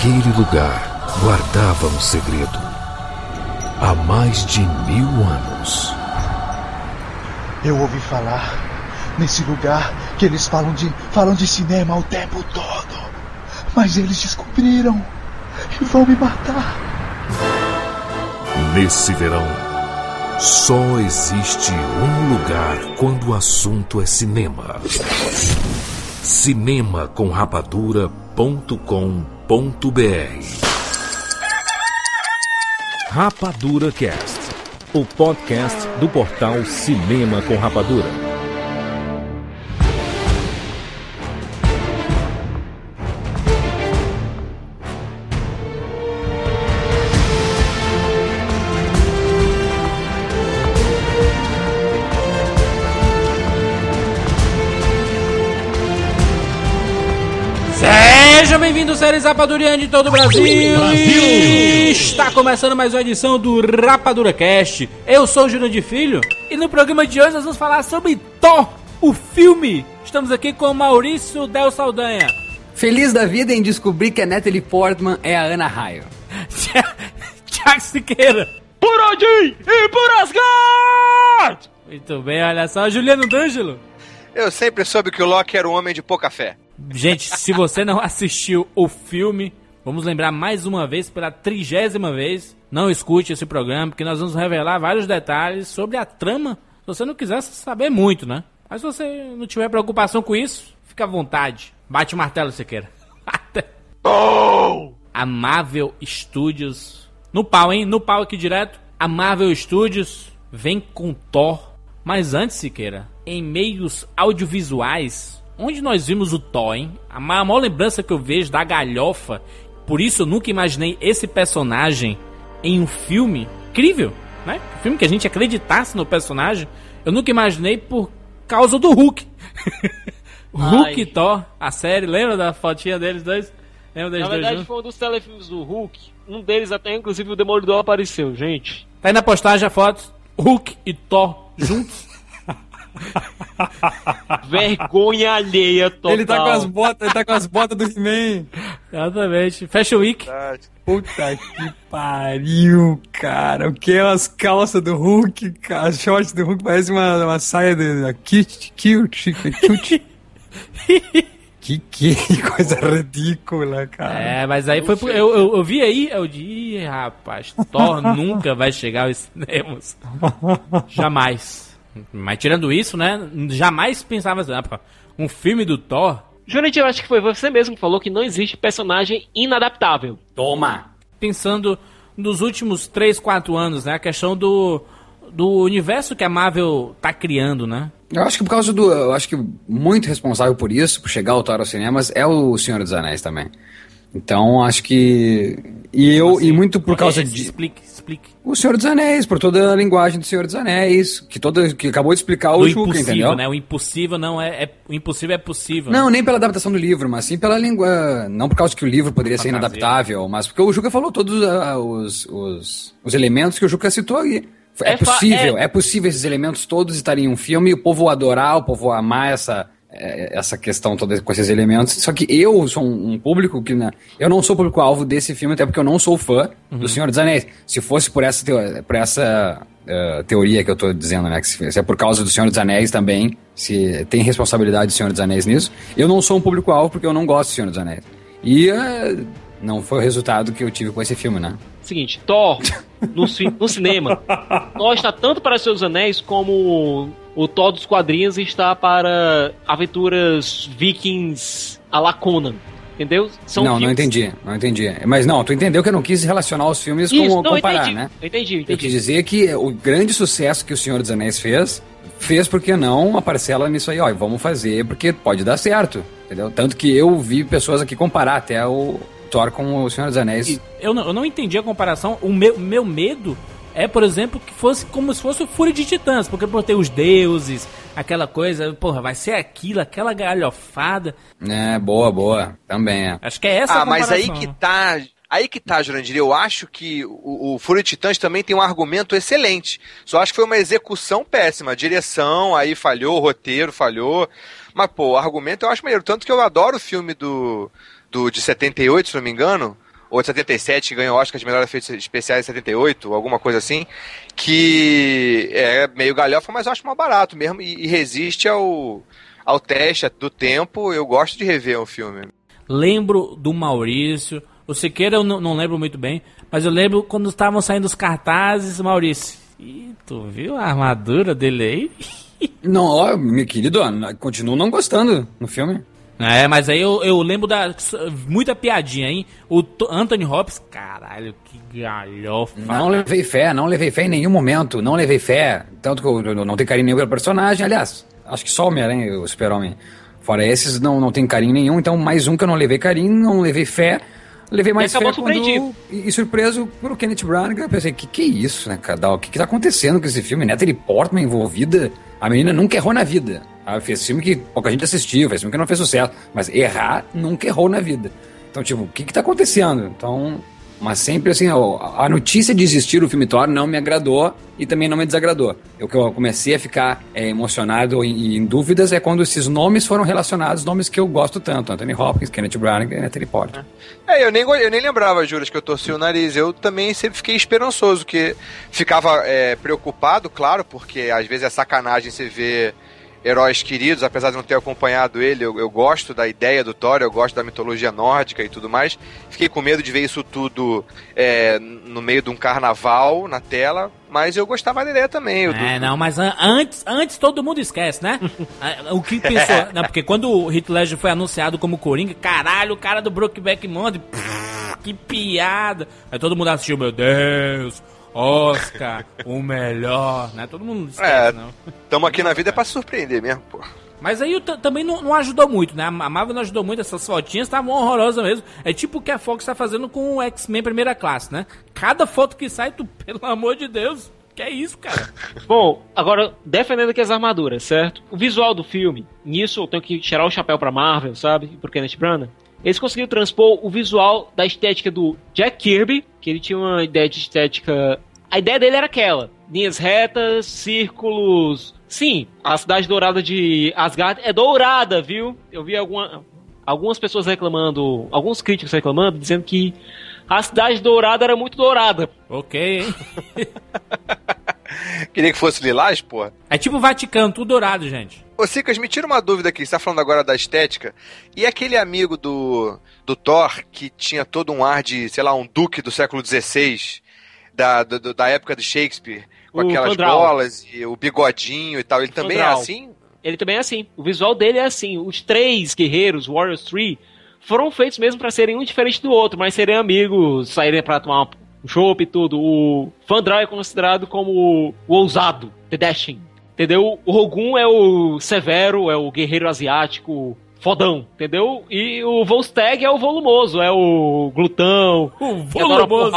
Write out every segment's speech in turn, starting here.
Aquele lugar guardava um segredo. Há mais de 1000 anos. Eu ouvi falar nesse lugar que eles falam de cinema o tempo todo. Mas eles descobriram e vão me matar. Nesse verão, só existe um lugar quando o assunto é cinema. cinemacomrapadura.com.br. Rapadura Cast, o podcast do portal Cinema com Rapadura. Sejam bem-vindos, séries rapadurianos de todo o Brasil. Está começando mais uma edição do Rapadura Cast. Eu sou o Jurandir Filho e no programa de hoje nós vamos falar sobre Thor, o filme. Estamos aqui com o Maurício Del Saldanha. Feliz da vida em descobrir que a Natalie Portman é a Ana Raio. Thiago Siqueira. Por Odin e por Asgard! Muito bem, olha só, Juliano D'Angelo. Eu sempre soube que o Loki era um homem de pouca fé. Gente, se você não assistiu o filme, vamos lembrar mais uma vez, pela 30ª vez, não escute esse programa, porque nós vamos revelar vários detalhes sobre a trama, se você não quiser saber muito, né? Mas se você não tiver preocupação com isso, fica à vontade. Bate o martelo, Siqueira. Oh! A Marvel Studios, no pau, hein? No pau aqui direto. A Marvel Studios vem com Thor. Mas antes, Siqueira, em meios audiovisuais, onde nós vimos o Thor, hein? A maior lembrança que eu vejo da galhofa, por isso eu nunca imaginei esse personagem em um filme incrível, né? Um filme que a gente acreditasse no personagem, eu nunca imaginei por causa do Hulk. Hulk e Thor, a série, lembra da fotinha deles dois? Lembra deles Na verdade dois foi um dos telefilmes do Hulk, um deles até inclusive o Demolidor apareceu, gente. Tá aí na postagem a foto, Hulk e Thor juntos. Vergonha alheia total. Ele tá com as botas do He-Man. Exatamente. Fashion Week. Puta que pariu, cara. O que é as calças do Hulk, cara? As shorts do Hulk parece uma saia de cute. Que coisa ridícula, cara. É, mas aí foi... Eu vi aí, eu disse, rapaz, Thor nunca vai chegar aos cinemas. Jamais. Mas tirando isso, né, jamais pensava assim, um filme do Thor... Jurandir, eu acho que foi você mesmo que falou que não existe personagem inadaptável. Toma! Pensando nos últimos 3, 4 anos, né, a questão do universo que a Marvel tá criando, né? Eu acho que eu acho que muito responsável por isso, por chegar ao Thor aos cinemas, é o Senhor dos Anéis também. Então, acho que... E muito por causa de... Explique. O Senhor dos Anéis, por toda a linguagem do Senhor dos Anéis, que acabou de explicar o Juca, entendeu? Né? O impossível não o impossível é possível. Não, nem pela adaptação do livro, mas sim pela língua... Não por causa que o livro poderia ser inadaptável, mas porque o Juca falou todos os elementos que o Juca citou aí. É possível esses elementos todos estarem em um filme, o povo adorar, o povo amar essa questão toda com esses elementos. Só que eu sou um público que... Eu não sou público-alvo desse filme, até porque eu não sou fã do Senhor dos Anéis. Se fosse por essa teoria que eu tô dizendo, né? Que se é por causa do Senhor dos Anéis também, se tem responsabilidade do Senhor dos Anéis nisso, eu não sou um público-alvo porque eu não gosto do Senhor dos Anéis. E não foi o resultado que eu tive com esse filme, né? Seguinte, Thor, no cinema, Thor está tanto para Senhor dos Anéis como o Thor dos quadrinhos está para aventuras vikings à la Conan, entendeu? Não entendi. Mas não, tu entendeu que eu não quis relacionar os filmes com comparar, entendi, né? Entendi. Eu quis dizer que o grande sucesso que o Senhor dos Anéis fez porque não uma parcela nisso aí, ó, e vamos fazer porque pode dar certo, entendeu? Tanto que eu vi pessoas aqui comparar até o Thor com o Senhor dos Anéis. Eu não entendi a comparação. O meu medo é, por exemplo, que fosse como se fosse o Fúria de Titãs, porque por ter os deuses, aquela coisa, porra, vai ser aquilo, aquela galhofada. É, boa, também é. Acho que é essa a comparação. Mas aí que tá, Jurandir, eu acho que o Fúria de Titãs também tem um argumento excelente, só acho que foi uma execução péssima, a direção aí falhou, o roteiro falhou, mas pô, o argumento eu acho maneiro, tanto que eu adoro o filme de 78, se não me engano, ou de 77, que ganhou Oscar de melhor efeitos especiais em 78, alguma coisa assim, que é meio galhofa, mas eu acho mais barato mesmo e resiste ao teste do tempo. Eu gosto de rever um filme. Lembro do Maurício, o Siqueira eu não lembro muito bem, mas eu lembro quando estavam saindo os cartazes, Maurício. Ih, tu viu a armadura dele aí? Não, ó, meu querido, continuo não gostando no filme. É, mas aí eu lembro da muita piadinha, hein? O Anthony Hopkins, caralho, que galhofa. Não levei fé em nenhum momento, não levei fé. Tanto que eu não tenho carinho nenhum pelo personagem, aliás, acho que só o Homem-Aranha, o Super-Homem. Fora esses, não tem carinho nenhum, então mais um que eu não levei carinho, não levei fé. Levei mais fé e surpreso por o Kenneth Branagh. Eu pensei, que é isso, né, Cadal? O que tá acontecendo com esse filme? Natalie Portman envolvida. A menina nunca errou na vida. Ela fez filme que pouca gente assistiu, fez filme que não fez sucesso. Mas errar, nunca errou na vida. Então, tipo, o que tá acontecendo? Então, mas sempre assim, a notícia de existir o filme Thor não me agradou e também não me desagradou. O que eu comecei a ficar emocionado e em dúvidas é quando esses nomes foram relacionados, nomes que eu gosto tanto. Anthony Hopkins, Kenneth Branagh e Natalie Portman. Eu nem lembrava, Juras, que eu torci o nariz. Eu também sempre fiquei esperançoso, que ficava preocupado, claro, porque às vezes é sacanagem você ver heróis queridos, apesar de não ter acompanhado ele, eu gosto da ideia do Thor, eu gosto da mitologia nórdica e tudo mais. Fiquei com medo de ver isso tudo no meio de um carnaval na tela, mas eu gostava da ideia também. Não, mas antes todo mundo esquece, né? O que pensou? Não, porque quando o Heath Ledger foi anunciado como Coringa, caralho, o cara do Brokeback Mountain, que piada. Aí todo mundo assistiu, meu Deus, Oscar, o melhor, né? Todo mundo esquece, não. Tamo aqui na vida pra surpreender mesmo, pô. Mas aí também não ajudou muito, né? A Marvel não ajudou muito, essas fotinhas estavam horrorosas mesmo. É tipo o que a Fox tá fazendo com o X-Men primeira classe, né? Cada foto que sai, pelo amor de Deus, que é isso, cara? Bom, agora, defendendo aqui as armaduras, certo? O visual do filme, nisso eu tenho que tirar o chapéu pra Marvel, sabe? Pro Kenneth Branagh. Eles conseguiram transpor o visual da estética do Jack Kirby, que ele tinha uma ideia de estética... A ideia dele era aquela, linhas retas, círculos... Sim, a cidade dourada de Asgard é dourada, viu? Eu vi algumas pessoas reclamando, alguns críticos reclamando, dizendo que a cidade dourada era muito dourada. Ok, hein? Queria que fosse lilás, porra. É tipo o Vaticano, tudo dourado, gente. Ô, Cicas, me tira uma dúvida aqui. Você tá falando agora da estética. E aquele amigo do Thor, que tinha todo um ar de, sei lá, um duque do século XVI, da época de Shakespeare, com aquelas bolas e o bigodinho e tal, ele também é assim? Ele também é assim. O visual dele é assim. Os três guerreiros, Warriors 3, foram feitos mesmo pra serem um diferente do outro, mas serem amigos, saírem pra tomar um chopp e tudo. O Fandral é considerado como o ousado, The Dashing. Entendeu? O Rogun é o severo, é o guerreiro asiático fodão, entendeu? E o Volstagg é o volumoso, é o glutão. O volumoso.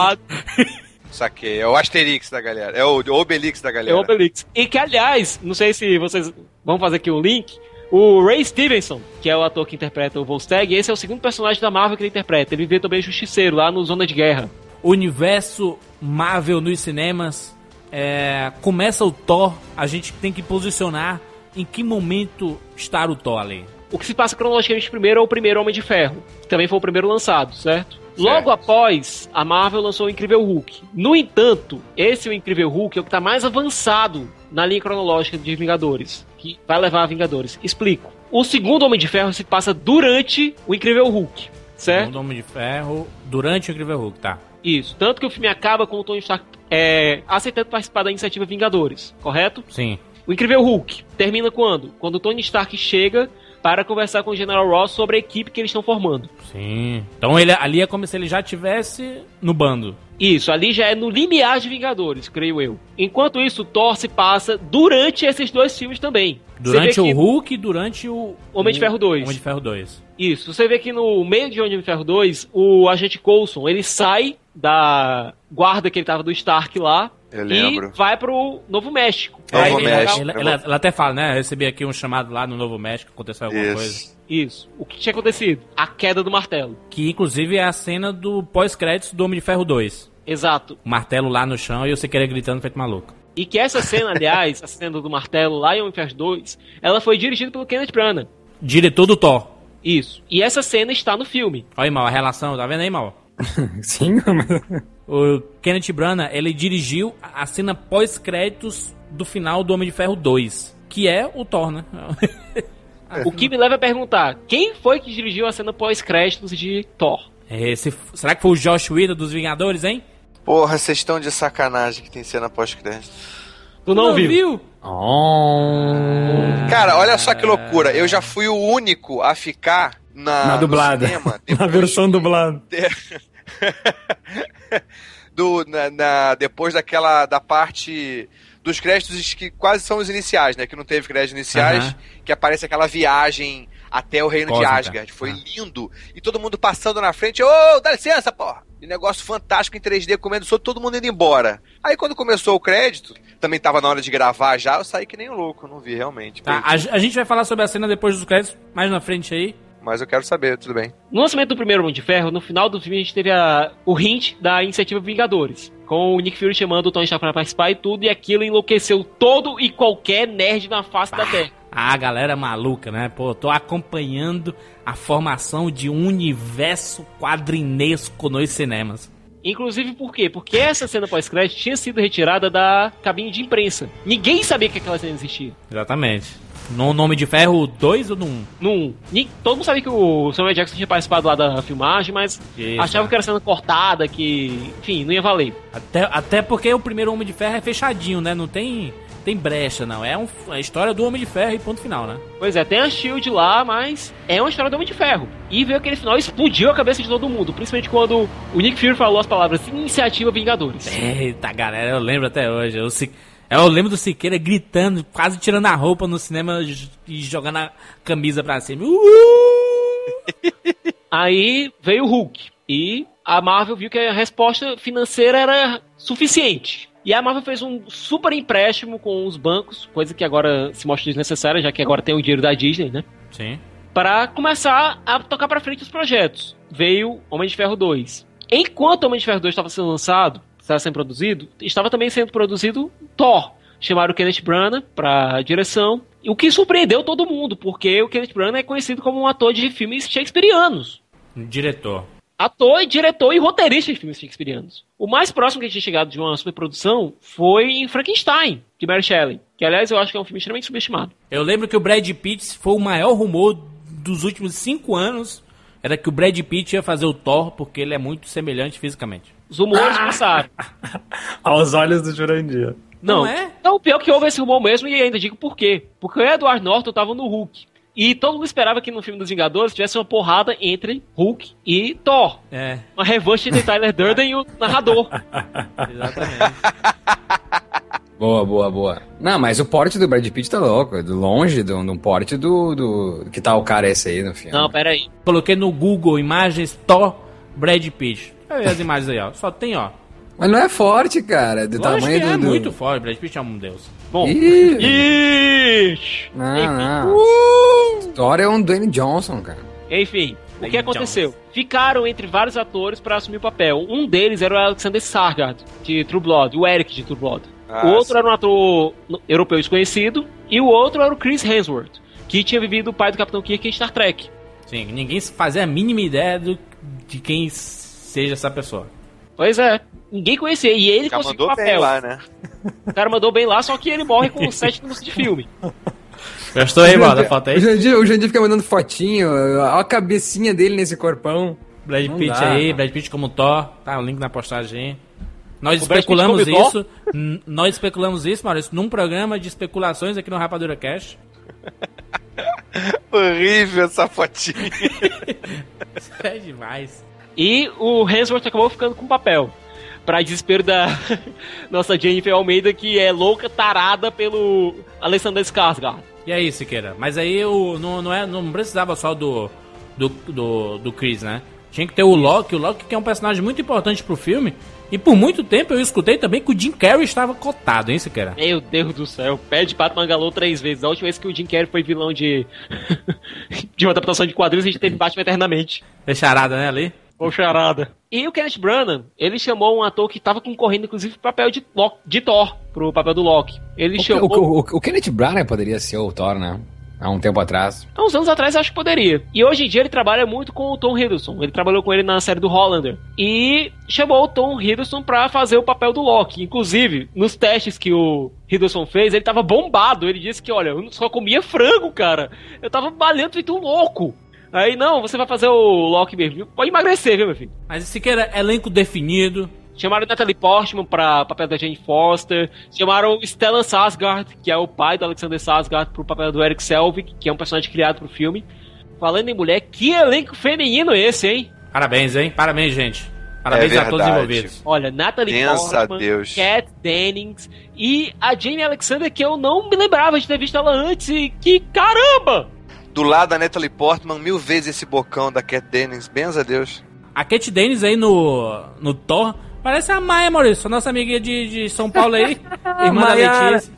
Saquei, é o Asterix da galera, é o Obelix da galera. É o Obelix. E que, aliás, não sei se vocês vão fazer aqui um link, o Ray Stevenson, que é o ator que interpreta o Volstagg, esse é o segundo personagem da Marvel que ele interpreta. Ele vê também Justiceiro lá no Zona de Guerra. O universo Marvel nos cinemas, começa o Thor, a gente tem que posicionar em que momento está o Thor ali. O que se passa cronologicamente primeiro é o primeiro Homem de Ferro, que também foi o primeiro lançado, certo? Logo após, a Marvel lançou o Incrível Hulk. No entanto, esse o Incrível Hulk é o que está mais avançado na linha cronológica de Vingadores, que vai levar a Vingadores. Explico. O segundo Homem de Ferro se passa durante o Incrível Hulk, certo? O segundo Homem de Ferro durante o Incrível Hulk, tá. Isso. Tanto que o filme acaba com o Tony Stark aceitando participar da iniciativa Vingadores, correto? Sim. O Incrível Hulk termina quando? Quando o Tony Stark chega para conversar com o General Ross sobre a equipe que eles estão formando. Sim. Então ali é como se ele já estivesse no bando. Isso, ali já é no limiar de Vingadores, creio eu. Enquanto isso, o Thor se passa durante esses dois filmes também. Durante o Hulk e durante o Homem de Ferro 2. Homem de Ferro 2. Isso, você vê que no meio de Homem de Ferro 2, o agente Coulson, ele sai da guarda que ele tava do Stark lá, e vai pro Novo México. Ela até fala, né? Eu recebi aqui um chamado lá no Novo México, aconteceu alguma coisa. Isso. O que tinha acontecido? A queda do martelo. Que inclusive é a cena do pós-créditos do Homem de Ferro 2. Exato. O martelo lá no chão e você querer gritando feito maluco. E que essa cena, aliás, a cena do martelo lá em Homem de Ferro 2, ela foi dirigida pelo Kenneth Branagh. Diretor do Thor. Isso. E essa cena está no filme. Olha aí, Mal, a relação, tá vendo aí, Mal? Sim, mas... O Kenneth Branagh, ele dirigiu a cena pós-créditos do final do Homem de Ferro 2, que é o Thor, né? O que me leva a perguntar, quem foi que dirigiu a cena pós-créditos de Thor? Será que foi o Joss Whedon dos Vingadores, hein? Porra, vocês estão de sacanagem que tem cena pós-crédito. Tu não viu? Cara, olha só que loucura. Eu já fui o único a ficar na dublada. Cinema, na versão dublada. Depois da parte dos créditos que quase são os iniciais, né? Que não teve créditos iniciais, que aparece aquela viagem até o reino de Asgard. Foi lindo. E todo mundo passando na frente. Ô, dá licença, porra! E negócio fantástico em 3D, comendo solto, todo mundo indo embora. Aí quando começou o crédito, também tava na hora de gravar já, eu saí que nem um louco, não vi realmente. Tá, a gente vai falar sobre a cena depois dos créditos, mais na frente aí. Mas eu quero saber, tudo bem. No lançamento do primeiro Homem de Ferro, no final do filme a gente teve o hint da iniciativa Vingadores. Com o Nick Fury chamando o Tony Stark pra participar e tudo, e aquilo enlouqueceu todo e qualquer nerd na face da Terra. A galera maluca, né? Pô, tô acompanhando a formação de um universo quadrinesco nos cinemas. Inclusive por quê? Porque essa cena pós-crédito tinha sido retirada da cabine de imprensa. Ninguém sabia que aquela cena existia. Exatamente. No Homem de Ferro 2 ou no 1? No 1. Todo mundo sabia que o Samuel Jackson tinha participado lá da filmagem, mas achava que era cena cortada, que, enfim, não ia valer. Até porque o primeiro Homem de Ferro é fechadinho, né? Não tem brecha, não. É a história do Homem de Ferro e ponto final, né? Pois é, tem a SHIELD lá, mas é uma história do Homem de Ferro. E veio aquele final, explodiu a cabeça de todo mundo, principalmente quando o Nick Fury falou as palavras Iniciativa Vingadores. Eita, galera, eu lembro até hoje. Eu lembro do Siqueira gritando, quase tirando a roupa no cinema e jogando a camisa pra cima. Aí veio o Hulk. E a Marvel viu que a resposta financeira era suficiente. E a Marvel fez um super empréstimo com os bancos, coisa que agora se mostra desnecessária, já que agora tem o dinheiro da Disney, né? Sim. Para começar a tocar pra frente os projetos. Veio Homem de Ferro 2. Enquanto Homem de Ferro 2 estava sendo lançado, estava sendo produzido, estava também sendo produzido Thor. Chamaram o Kenneth Branagh pra direção, o que surpreendeu todo mundo, porque o Kenneth Branagh é conhecido como um ator de filmes shakespearianos. Diretor. Ator, diretor e roteirista de filmes shakespearianos. O mais próximo que a gente tinha chegado de uma superprodução foi em Frankenstein, de Mary Shelley, que aliás eu acho que é um filme extremamente subestimado. Eu lembro que o Brad Pitt foi o maior rumor dos últimos 5 anos, era que o Brad Pitt ia fazer o Thor, porque ele é muito semelhante fisicamente. Os rumores passaram. Aos olhos do Jurandir. Não é? Não, pior que houve esse rumor mesmo, e ainda digo por quê. Porque o Edward Norton tava no Hulk. E todo mundo esperava que no filme dos Vingadores tivesse uma porrada entre Hulk e Thor. É. Uma revanche entre Tyler Durden e o narrador. Exatamente. Boa. Não, mas o porte do Brad Pitt tá louco. De longe de um porte do... Que tal o cara esse aí no filme? Não, pera aí. Coloquei no Google imagens Thor Brad Pitt. Olha as imagens aí, ó. Só tem, ó. Mas não é forte, cara. Do Lógico tamanho que é do... muito forte. Brad Pitt é um deus. Bom. Não. Thor é um Dwayne Johnson, cara. Enfim, o que aconteceu? Ficaram entre vários atores pra assumir o papel. Um deles era o Alexander Skarsgård, de True Blood, o Eric de True Blood. O outro era um ator europeu desconhecido, e o outro era o Chris Hemsworth, que tinha vivido o pai do Capitão Kirk em Star Trek. Sim, ninguém fazia a mínima ideia de quem seja essa pessoa. Pois é, ninguém conhecia, e ele conseguiu o papel. Bem lá, né? O cara mandou bem lá, só que ele morre com 7 minutos de filme. Gostou aí, mano, da foto aí? O Jandir fica mandando fotinho, olha a cabecinha dele nesse corpão. Brad Pitt aí, Brad Pitt como Thor, tá o link na postagem aí. Nós especulamos isso, Maurício, num programa de especulações aqui no Rapadura Cash. Horrível essa fotinha. Isso é demais. E o Hemsworth acabou ficando com o papel. Pra desespero da nossa Jennifer Almeida, que é louca, tarada pelo Alexander Skarsgård. E aí, Siqueira? Mas aí não precisava só do Chris, né? Tinha que ter o Loki que é um personagem muito importante pro filme. E por muito tempo eu escutei também que o Jim Carrey estava cotado, hein, Siqueira? Meu Deus do céu, pé de pato mangalou 3 vezes. A última vez que o Jim Carrey foi vilão de uma adaptação de quadrinhos, a gente teve Batman Eternamente. É charada, né, ali? Ou charada. E o Kenneth Branagh, ele chamou um ator que estava concorrendo, inclusive, pro papel de Thor, pro papel do Loki. Ele chamou... O Kenneth Branagh poderia ser o Thor, né? Há um tempo atrás. Há uns anos atrás eu acho que poderia. E hoje em dia ele trabalha muito com o Tom Hiddleston. Ele trabalhou com ele na série do Hollander. E chamou o Tom Hiddleston pra fazer o papel do Loki. Inclusive, nos testes que o Hiddleston fez, ele tava bombado. Ele disse que, olha, eu só comia frango, cara. Eu tava malhando feito um louco. Aí, não, você vai fazer o Loki mesmo. Pode emagrecer, viu, meu filho? Mas esse que era elenco definido. Chamaram Natalie Portman pra papel da Jane Foster. Chamaram Stellan Skarsgård, que é o pai do Alexander Skarsgård, pro papel do Eric Selvig, que é um personagem criado pro filme. Falando em mulher, que elenco feminino esse, hein? Parabéns, hein? Parabéns, gente. Parabéns a todos os envolvidos. Olha, Natalie Portman, Kat Dennings e a Jane Alexander, que eu não me lembrava de ter visto ela antes. E que caramba! Do lado da Natalie Portman, 1000 vezes esse bocão da Kat Dennings. Benza a Deus. A Kat Dennings aí no Thor... Parece a Maia, Maurício, a nossa amiguinha de São Paulo aí, irmã da Letícia.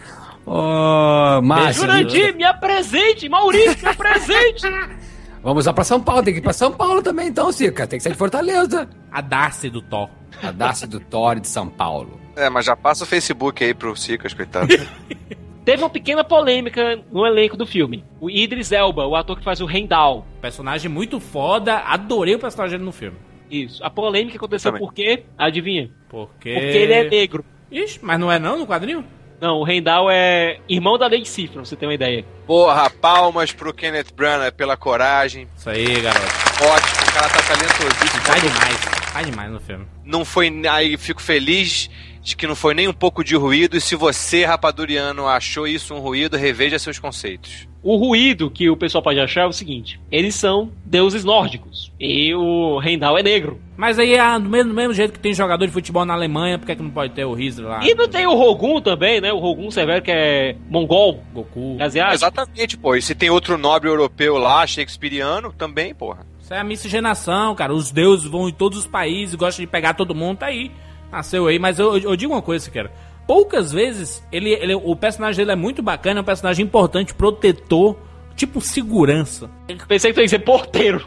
Márcio. Jurandir, me apresente, Maurício, me apresente. Vamos lá pra São Paulo, tem que ir pra São Paulo também então, Sica, tem que ser de Fortaleza. A Darcy do Thor. A Darcy do Thor de São Paulo. Mas já passa o Facebook aí pro Sicas, coitado. Teve uma pequena polêmica no elenco do filme. O Idris Elba, o ator que faz o Heimdall. Personagem muito foda, adorei o personagem dele no filme. Isso. A polêmica aconteceu por quê? Adivinha? Porque ele é negro. Ixi, mas não é não no quadrinho? Não, o Heimdall é irmão da Lady Sif, pra você ter uma ideia. Porra, palmas pro Kenneth Branagh pela coragem. Isso aí, garoto. Ótimo, o cara tá talentosíssimo. Cai demais no filme. Não foi... Aí fico feliz de que não foi nem um pouco de ruído. E se você, rapaduriano, achou isso um ruído, reveja seus conceitos. O ruído que o pessoal pode achar é o seguinte: eles são deuses nórdicos e o Heimdall é negro. Mas aí, do mesmo jeito que tem jogador de futebol na Alemanha, por que não pode ter o Hitler lá? E não tem o Rogun também, né? O Rogun Severo, que é mongol, Goku, asiático. Exatamente, pô. E se tem outro nobre europeu lá, shakespeariano, também, porra. Isso é a miscigenação, cara. Os deuses vão em todos os países, gostam de pegar todo mundo, tá aí. Nasceu aí. Mas eu digo uma coisa, cara. Poucas vezes, o personagem dele é muito bacana, é um personagem importante, protetor, tipo segurança. Pensei que tu ia ser porteiro.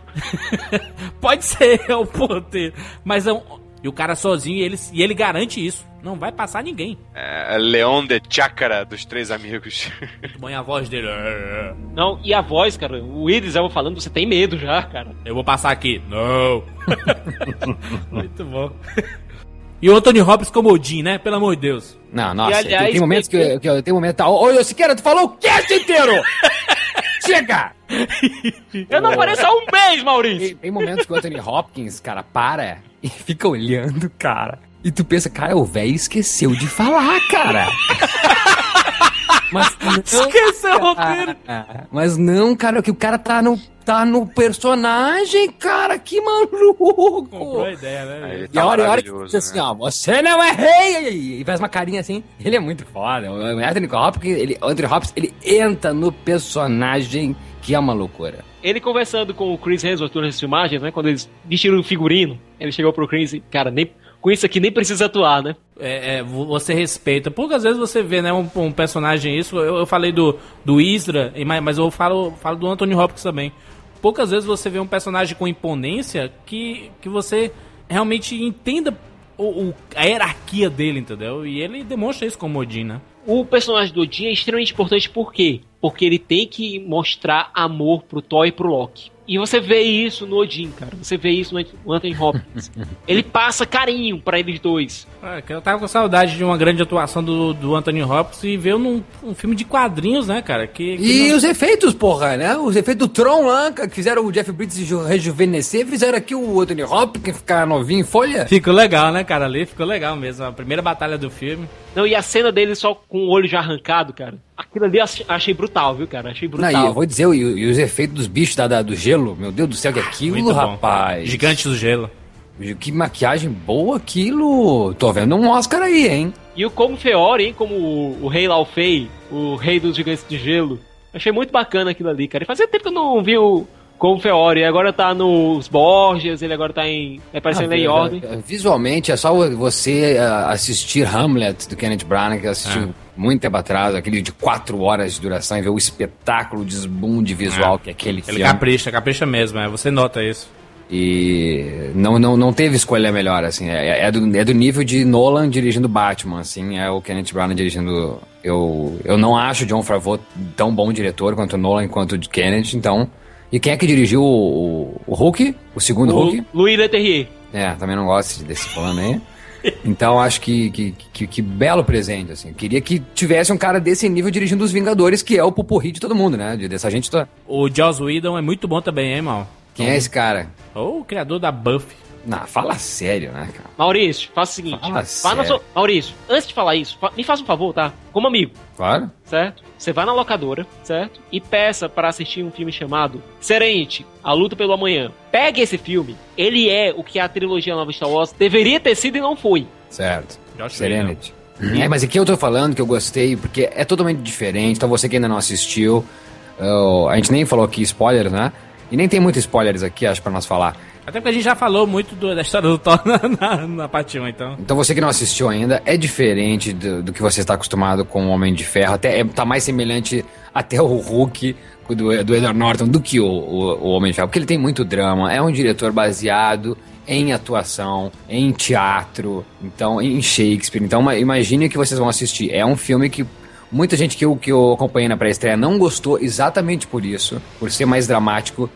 Pode ser, é o porteiro. Mas e o cara sozinho, e ele garante isso. Não vai passar ninguém. É Leon de Chácara, dos Três Amigos. Muito bom, e a voz dele. Não, e a voz, cara, o Idris Elba falando, você tem medo já, cara. Eu vou passar aqui. Não. Muito bom. E o Anthony Hopkins como Odin, né? Pelo amor de Deus. Não, nossa, aliás, tem momentos que tem momentos... Oi, Siqueira, tu falou o cast inteiro! Chega! Eu não pareço há um mês, Maurício! Tem momentos que o Anthony Hopkins, cara, para e fica olhando, cara. E tu pensa, cara, o velho esqueceu de falar, cara. Mas não, esqueceu o roteiro. Mas não, cara, que o cara tá no personagem, cara, que maluco. Comprou a ideia, né? E a hora que diz assim, ó, você não é rei, e faz uma carinha assim, ele é muito foda. O Anthony Hopkins, ele entra no personagem, que é uma loucura. Ele conversando com o Chris Hemsworth durante as filmagens, né, quando eles vestiram o figurino, ele chegou pro Chris e, cara, com isso aqui nem precisa atuar, né? Você respeita. Poucas vezes você vê, né, um personagem isso. Eu falei do Isra, mas eu falo do Anthony Hopkins também. Poucas vezes você vê um personagem com imponência que você realmente entenda a hierarquia dele, entendeu? E ele demonstra isso como Odin, né? O personagem do Odin é extremamente importante por quê? Porque ele tem que mostrar amor pro Thor e pro Loki. E você vê isso no Odin, cara. Você vê isso no Anthony Hopkins. Ele passa carinho pra eles dois. Eu tava com saudade de uma grande atuação do Anthony Hopkins e ver um filme de quadrinhos, né, cara? E os efeitos, porra, né? Os efeitos do Tron lá, que fizeram o Jeff Bridges rejuvenescer, fizeram aqui o Anthony Hopkins ficar novinho em folha. Ficou legal, né, cara? Ali ficou legal mesmo. A primeira batalha do filme. Não, e a cena dele só com o olho já arrancado, cara. Aquilo ali achei brutal, viu, cara? Achei brutal. Não, eu vou dizer, e os efeitos dos bichos do gelo, meu Deus do céu, que aquilo, muito rapaz. Bom. Gigantes do gelo. Que maquiagem boa aquilo. Tô vendo um Oscar aí, hein? E o Como Feore, hein? Como o Rei Laufey, o rei dos gigantes de gelo. Achei muito bacana aquilo ali, cara. E fazia tempo que eu não vi o Como Feore. Agora tá nos Borgias, ele agora tá aparecendo em ordem. Visualmente, é só você assistir Hamlet, do Kenneth Branagh, que assistiu muito tempo atrás, aquele de 4 horas de duração, e ver o espetáculo de desbunde visual que é aquele filme. Ele capricha mesmo, você nota isso. E não teve escolha melhor, assim. É do nível de Nolan dirigindo Batman, assim. É o Kenneth Branagh dirigindo... Eu não acho o Jon Favreau tão bom diretor quanto o Nolan, quanto o Kenneth, então... E quem é que dirigiu o Hulk? O segundo Hulk? Louis Leterrier. Também não gosto desse plano aí. Então acho que belo presente, assim. Queria que tivesse um cara desse nível dirigindo os Vingadores, que é o pupurri de todo mundo, né? Dessa gente toda. O Joss Whedon é muito bom também, hein, mal? Quem é esse cara? O criador da Buffy. Não, fala sério, né, cara? Maurício, faça o seguinte. Maurício, antes de falar isso, me faça um favor, tá? Como amigo. Claro. Certo? Você vai na locadora, certo? E peça para assistir um filme chamado Serenity, A Luta pelo Amanhã. Pegue esse filme. Ele é o que a trilogia nova Star Wars deveria ter sido e não foi. Certo. Serenity. Mas aqui eu tô falando que eu gostei, porque é totalmente diferente. Então você que ainda não assistiu, a gente nem falou aqui spoilers, né? E nem tem muitos spoilers aqui, acho, pra nós falar. Até porque a gente já falou muito da história do Thor na parte 1, então. Então você que não assistiu ainda, é diferente do que você está acostumado com o Homem de Ferro. Até tá mais semelhante até o Hulk do Edward Norton do que o Homem de Ferro. Porque ele tem muito drama, é um diretor baseado em atuação, em teatro, então em Shakespeare. Então imagine que vocês vão assistir. É um filme que muita gente que eu acompanhei na pré-estreia não gostou exatamente por isso, por ser mais dramático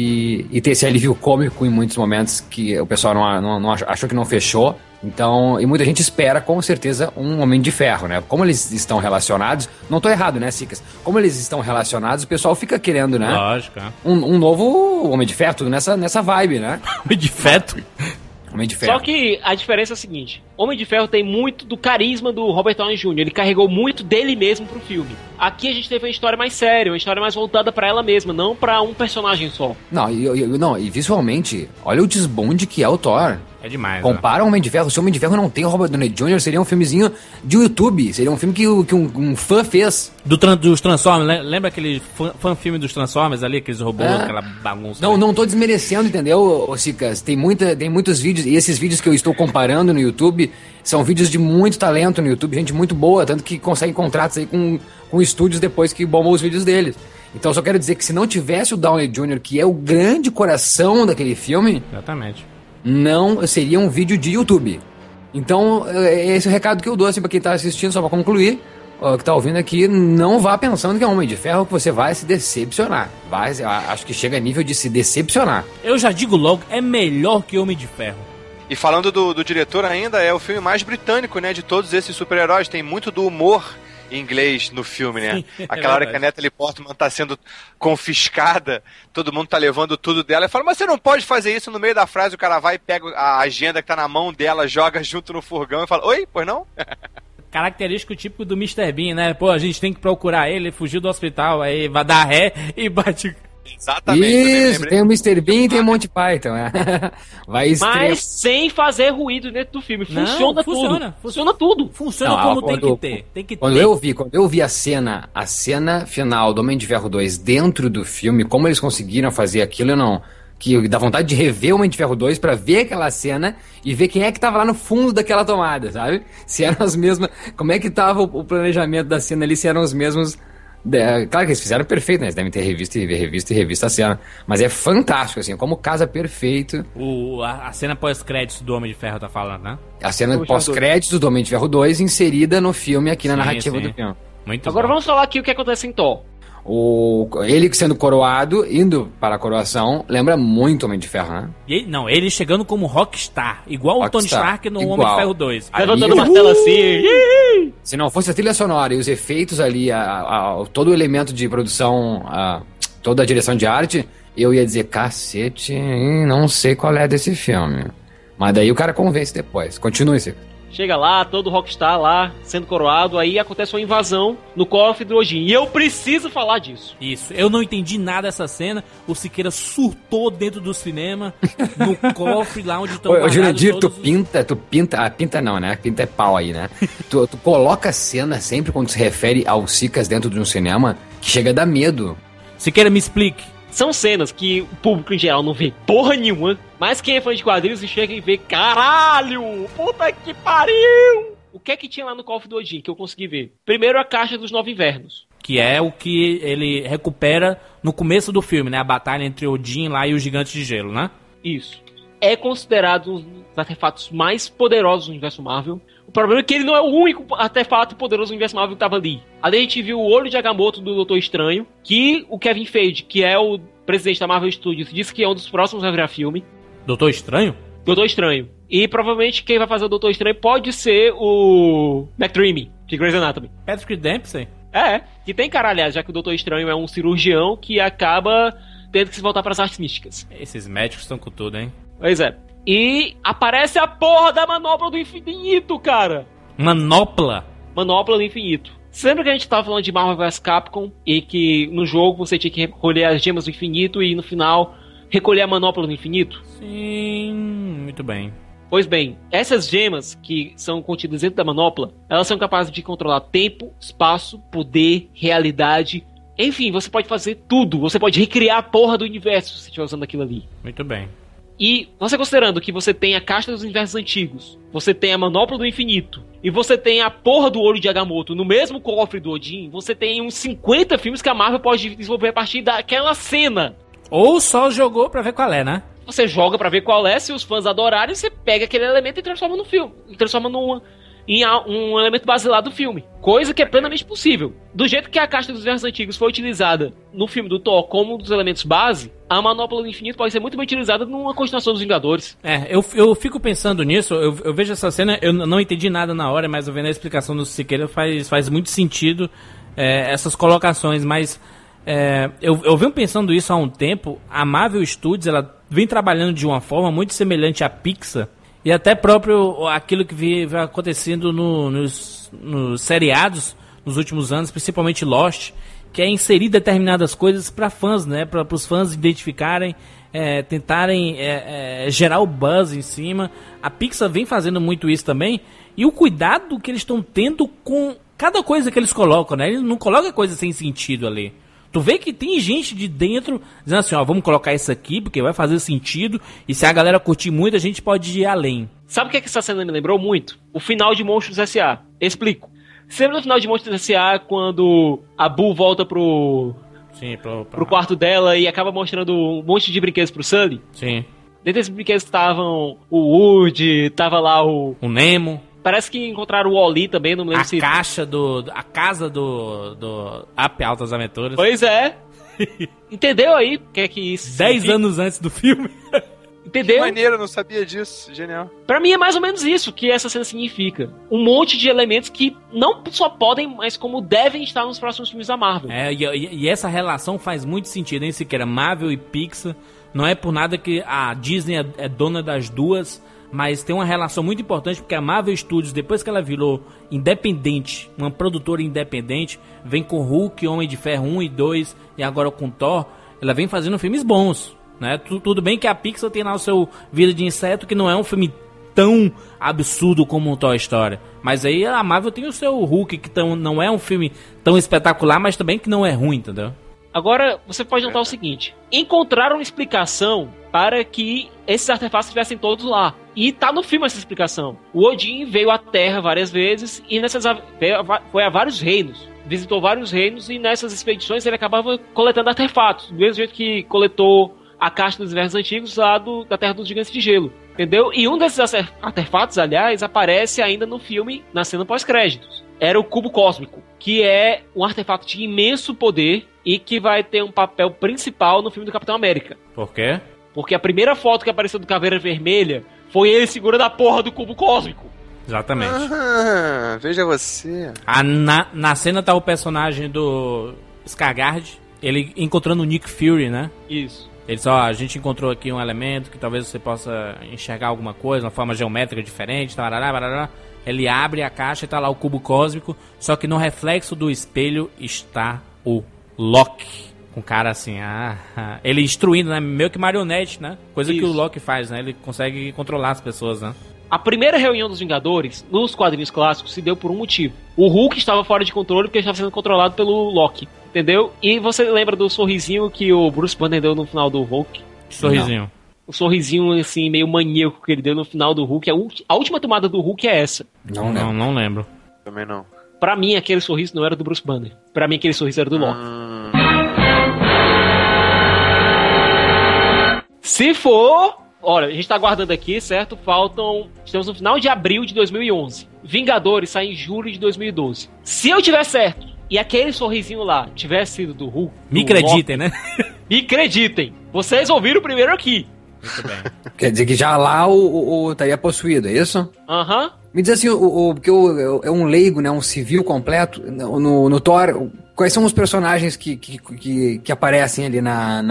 e ter esse alívio cômico em muitos momentos que o pessoal não achou que não fechou. Então, e muita gente espera, com certeza, um Homem de Ferro, né? Como eles estão relacionados, não tô errado, né, Cicas? Como eles estão relacionados, o pessoal fica querendo, né? Lógico, é. Um novo Homem de Ferro, tudo nessa vibe, né? Homem de Feto? Homem de Ferro. Só que a diferença é a seguinte: Homem de Ferro tem muito do carisma do Robert Downey Jr. Ele carregou muito dele mesmo pro filme. Aqui a gente teve uma história mais séria, uma história mais voltada pra ela mesma, não pra um personagem só. Não, e visualmente, olha o desbonde que é o Thor. É demais. Compara o Homem de Ferro. Se o Homem de Ferro não tem o Robert Downey Jr., seria um filmezinho de YouTube. Seria um filme que um fã fez. Dos Transformers, lembra aquele fã-filme dos Transformers ali? Aqueles robôs, aquela bagunça. Não tô desmerecendo, entendeu, Cicas? Tem muitos vídeos, e esses vídeos que eu estou comparando no YouTube são vídeos de muito talento no YouTube, gente muito boa, tanto que conseguem contratos aí com estúdios depois que bombam os vídeos deles. Então só quero dizer que se não tivesse o Downey Jr., que é o grande coração daquele filme... Exatamente. Não seria um vídeo de YouTube. Então, esse é o recado que eu dou assim, pra quem tá assistindo, só pra concluir, que tá ouvindo aqui, não vá pensando que é um Homem de Ferro, que você vai se decepcionar. Acho que chega a nível de se decepcionar. Eu já digo logo, é melhor que Homem de Ferro. E falando do diretor ainda, é o filme mais britânico, né, de todos esses super-heróis. Tem muito do humor em inglês no filme, né? Aquela hora que a Natalie Portman tá sendo confiscada, todo mundo tá levando tudo dela, e fala, mas você não pode fazer isso. No meio da frase o cara vai e pega a agenda que tá na mão dela, joga junto no furgão e fala, oi, pois não? Característico típico do Mr. Bean, né? Pô, a gente tem que procurar ele fugiu do hospital, aí vai dar ré e bate... Exatamente. Isso, tem o Mr. Bean e tem o Monty Python. Mas sem fazer ruído dentro do filme. Funciona tudo. Funciona como tem que ter. Quando eu vi a cena final do Homem de Ferro 2 dentro do filme, como eles conseguiram fazer aquilo, que dá vontade de rever o Homem de Ferro 2 pra ver aquela cena e ver quem é que tava lá no fundo daquela tomada, sabe? Se eram as mesmas... Como é que tava o planejamento da cena ali, se eram os mesmos... Claro que eles fizeram perfeito, né? Eles devem ter revisto a cena. Mas é fantástico, assim, como casa perfeito. A cena pós-créditos do Homem de Ferro tá falando, né? A cena pós-créditos do Homem de Ferro 2 inserida no filme, aqui na narrativa do filme. Agora vamos falar aqui o que acontece em Thor. Ele sendo coroado, indo para a coroação, lembra muito Homem de Ferro, né? Ele chegando como rockstar, igual o Tony Stark no Homem de Ferro 2. Levantando o martelo assim. Se não fosse a trilha sonora e os efeitos ali, todo o elemento de produção, toda a direção de arte, eu ia dizer, cacete, não sei qual é desse filme. Mas daí o cara convence depois. Continue, Cico. Chega lá, todo rockstar lá, sendo coroado, aí acontece uma invasão no cofre do Odin. E eu preciso falar disso. Isso, eu não entendi nada dessa cena. O Siqueira surtou dentro do cinema, no cofre lá onde estão guardados Jurandir, tu pinta não, né? Pinta é pau aí, né? tu coloca a cena sempre quando se refere ao Cicas dentro de um cinema, que chega a dar medo. Siqueira, me explique. São cenas que o público em geral não vê porra nenhuma, mas quem é fã de quadrinhos chega e vê, caralho, puta que pariu! O que é que tinha lá no cofre do Odin que eu consegui ver? Primeiro, a Caixa dos Nove Invernos. Que é o que ele recupera no começo do filme, né? A batalha entre Odin lá e os Gigantes de Gelo, né? Isso. É considerado um dos artefatos mais poderosos do universo Marvel. O problema é que ele não é o único artefato poderoso do universo Marvel que estava ali. Ali a gente viu o olho de Agamotto do Doutor Estranho, que o Kevin Feige, que é o presidente da Marvel Studios, disse que é um dos próximos a virar filme. Doutor Estranho? Doutor Estranho. E provavelmente quem vai fazer o Doutor Estranho pode ser o McDreamy, de Grey's Anatomy. Patrick Dempsey? Que tem cara, aliás, já que o Doutor Estranho é um cirurgião que acaba tendo que se voltar para as artes místicas. Esses médicos estão com tudo, hein? Pois é. E aparece a porra da manopla do infinito, cara! Manopla? Manopla do infinito. Você lembra que a gente tava falando de Marvel vs Capcom e que no jogo você tinha que recolher as gemas do infinito e no final recolher a manopla do infinito? Sim, muito bem. Pois bem, essas gemas que são contidas dentro da manopla, elas são capazes de controlar tempo, espaço, poder, realidade. Enfim, você pode fazer tudo. Você pode recriar a porra do universo se você estiver usando aquilo ali. Muito bem. E você considerando que você tem a caixa dos universos antigos, você tem a manopla do infinito, e você tem a porra do olho de Agamotto no mesmo cofre do Odin, você tem uns 50 filmes que a Marvel pode desenvolver a partir daquela cena. Ou só jogou pra ver qual é, né? Você joga pra ver qual é, se os fãs adorarem, você pega aquele elemento e transforma no filme. Transforma em um elemento basilar do filme. Coisa que é plenamente possível. Do jeito que a caixa dos universos antigos foi utilizada no filme do Thor como um dos elementos base, a manopla do infinito pode ser muito bem utilizada numa continuação dos Vingadores. Eu fico pensando nisso, eu vejo essa cena, eu não entendi nada na hora, mas eu vendo a explicação do Siqueira faz muito sentido essas colocações, mas eu venho pensando isso há um tempo. A Marvel Studios, ela vem trabalhando de uma forma muito semelhante à Pixar, e até próprio aquilo que vem acontecendo nos seriados nos últimos anos, principalmente Lost, que é inserir determinadas coisas para fãs, né? Para os fãs identificarem, tentarem gerar o buzz em cima. A Pixar vem fazendo muito isso também, e o cuidado que eles estão tendo com cada coisa que eles colocam, né? Eles não colocam coisa sem sentido ali. Tu vê que tem gente de dentro dizendo assim, ó, vamos colocar isso aqui porque vai fazer sentido, e se a galera curtir muito, a gente pode ir além. Sabe o que essa cena me lembrou muito? O final de Monstros S.A. Explico. Você lembra do final de Monstros S.A. quando a Boo volta pro quarto dela e acaba mostrando um monte de brinquedos pro Sully? Sim. Dentro desses brinquedos estavam o Woody, tava lá o Nemo. Parece que encontraram o Wall-E também, não me lembro se... A casa do Up Altas Aventuras. Pois é. Entendeu aí o que é que isso... 10 anos antes do filme. Entendeu? Que maneiro, eu não sabia disso. Genial. Pra mim é mais ou menos isso que essa cena significa. Um monte de elementos que não só podem, mas como devem estar nos próximos filmes da Marvel. E essa relação faz muito sentido, hein, Siqueira? Marvel e Pixar. Não é por nada que a Disney é dona das duas, mas tem uma relação muito importante, porque a Marvel Studios, depois que ela virou independente, uma produtora independente, vem com Hulk, Homem de Ferro 1 e 2, e agora com Thor, ela vem fazendo filmes bons, né? Tudo bem que a Pixar tem lá o seu Vida de Inseto, que não é um filme tão absurdo como o Toy Story, mas aí a Marvel tem o seu Hulk, que não é um filme tão espetacular, mas também que não é ruim, entendeu? Agora, você pode notar o seguinte: encontraram uma explicação para que esses artefatos estivessem todos lá. E tá no filme essa explicação. O Odin veio à Terra várias vezes e foi a vários reinos. Visitou vários reinos e nessas expedições ele acabava coletando artefatos. Do mesmo jeito que coletou a caixa dos universos antigos lá da Terra dos Gigantes de Gelo. Entendeu? E um desses artefatos, aliás, aparece ainda no filme, na cena pós-créditos. Era o Cubo Cósmico, que é um artefato de imenso poder e que vai ter um papel principal no filme do Capitão América. Por quê? Porque a primeira foto que apareceu do Caveira Vermelha foi ele segurando a porra do Cubo Cósmico. Exatamente. Veja você. Na cena tá o personagem do Skarsgård, ele encontrando o Nick Fury, né? Isso. Ele disse, a gente encontrou aqui um elemento que talvez você possa enxergar alguma coisa, uma forma geométrica diferente, tarará. Ele abre a caixa e tá lá o cubo cósmico, só que no reflexo do espelho está o Loki. Com cara assim, ele instruindo, né? Meio que marionete, né? Coisa Isso. Que o Loki faz, né? Ele consegue controlar as pessoas, né? A primeira reunião dos Vingadores, nos quadrinhos clássicos, se deu por um motivo. O Hulk estava fora de controle porque estava sendo controlado pelo Loki, entendeu? E você lembra do sorrisinho que o Bruce Banner deu no final do Hulk? Que sorrisinho? Não. O sorrisinho, assim, meio maníaco que ele deu no final do Hulk. A última tomada do Hulk é essa. Não lembro. Também não. Pra mim, aquele sorriso não era do Bruce Banner. Pra mim, aquele sorriso era do Loki. Se for, olha, a gente tá aguardando aqui, certo? Estamos no final de abril de 2011. Vingadores sai em julho de 2012. Se eu tiver certo e aquele sorrisinho lá tivesse sido do Hulk... Me acreditem, né? Me acreditem. Vocês ouviram primeiro aqui. Muito bem. Quer dizer que já lá estaria possuído, é isso? Aham. Me diz assim, porque é um leigo, né? Um civil completo. No Thor, quais são os personagens que aparecem ali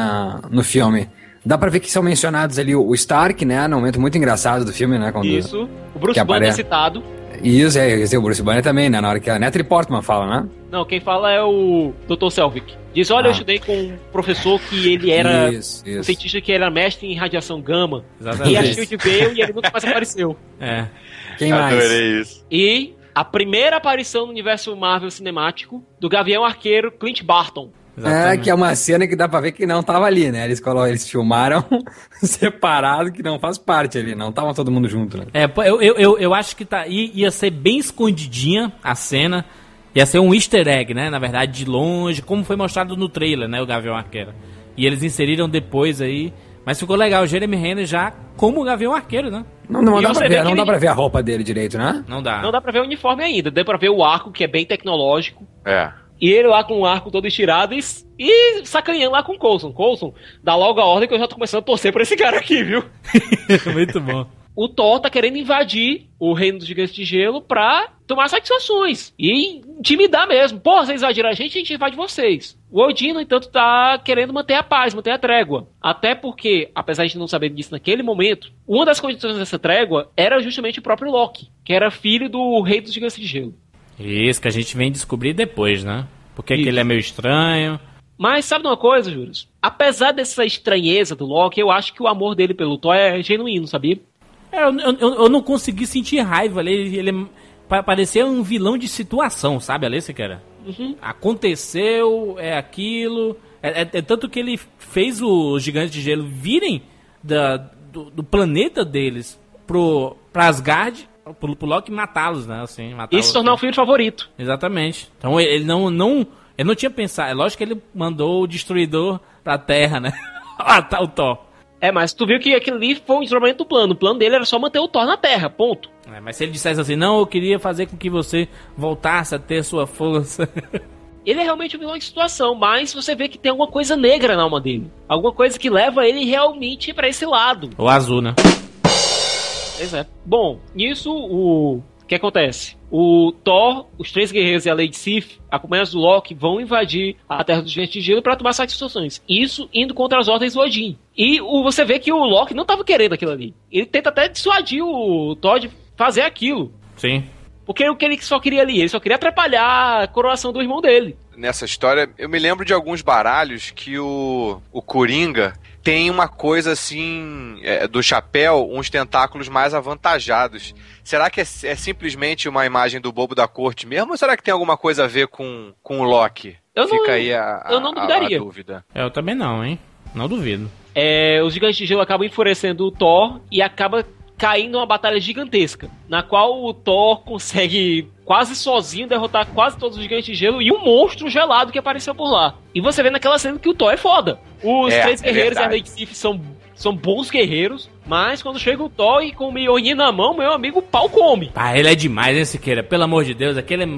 no filme? Dá pra ver que são mencionados ali o Stark, né? Num momento muito engraçado do filme, né? Isso. O Bruce Banner é citado. Isso, o Bruce Banner também, né? Na hora que a Natalie Portman fala, né? Não, quem fala é o Dr. Selvig. Diz, olha, eu estudei com um professor que ele era um cientista que era mestre em radiação gama. Exatamente. E a Shield veio e ele nunca mais apareceu. É. Quem mais? Adorei isso. E a primeira aparição no universo Marvel cinemático do Gavião Arqueiro Clint Barton. Exatamente. Que é uma cena que dá pra ver que não tava ali, né? Eles filmaram separado, que não faz parte ali, não tava todo mundo junto, né? Eu acho que ia ser bem escondidinha a cena, ia ser um easter egg, né? Na verdade, de longe, como foi mostrado no trailer, né? O Gavião Arqueiro. E eles inseriram depois aí, mas ficou legal, o Jeremy Renner já como o Gavião Arqueiro, né? Não dá pra ver a roupa dele direito, né? Não dá pra ver o uniforme ainda, dá pra ver o arco, que é bem tecnológico. É. E ele lá com o arco todo estirado e sacaneando lá com o Coulson. Coulson, dá logo a ordem que eu já tô começando a torcer por esse cara aqui, viu? Muito bom. O Thor tá querendo invadir o reino dos gigantes de gelo pra tomar satisfações. E intimidar mesmo. Pô, vocês invadiram a gente invade vocês. O Odin, no entanto, tá querendo manter a paz, manter a trégua. Até porque, apesar de não saber disso naquele momento, uma das condições dessa trégua era justamente o próprio Loki, que era filho do rei dos gigantes de gelo. Isso, que a gente vem descobrir depois, né? Porque que ele é meio estranho. Mas sabe de uma coisa, Júlio? Apesar dessa estranheza do Loki, eu acho que o amor dele pelo Thor é genuíno, sabia? Eu não consegui sentir raiva ali. Ele parecia um vilão de situação, sabe, Alê, cara? Uhum. Aconteceu, é aquilo. É tanto que ele fez os gigantes de gelo virem do planeta deles pra Asgard, pro Loki matá-los, né? Assim, e se tornar o filho favorito. Exatamente. Então ele não tinha pensado. É lógico que ele mandou o Destruidor pra Terra, né? Matar o Thor. Mas tu viu que aquilo ali foi um instrumento do plano. O plano dele era só manter o Thor na Terra, ponto. Mas se ele dissesse assim, não, eu queria fazer com que você voltasse a ter sua força. Ele é realmente um vilão de situação, mas você vê que tem alguma coisa negra na alma dele. Alguma coisa que leva ele realmente pra esse lado. O azul, né? Exato. Bom, nisso o que acontece? O Thor, os três guerreiros e a Lady Sif, acompanhados do Loki, vão invadir a Terra dos Gigantes de Gelo para tomar satisfações. Isso indo contra as ordens do Odin. E você vê que o Loki não estava querendo aquilo ali. Ele tenta até dissuadir o Thor de fazer aquilo. Sim. Porque o que ele só queria ali? Ele só queria atrapalhar a coroação do irmão dele. Nessa história, eu me lembro de alguns baralhos que o Coringa tem uma coisa assim, do chapéu, uns tentáculos mais avantajados. Será que é simplesmente uma imagem do bobo da corte mesmo? Ou será que tem alguma coisa a ver com o Loki? Fica aí eu não duvidaria. A dúvida. Eu também não, hein? Não duvido. Os gigantes de gelo acabam enfurecendo o Thor e acaba caindo uma batalha gigantesca, na qual o Thor consegue quase sozinho derrotar quase todos os gigantes de gelo e um monstro gelado que apareceu por lá. E você vê naquela cena que o Thor é foda. Os três guerreiros e a Lady Sif são bons guerreiros, mas quando chega o Thor e com o Mjolnir na mão, meu amigo, o pau come. Ele é demais, né, Siqueira? Pelo amor de Deus, aquele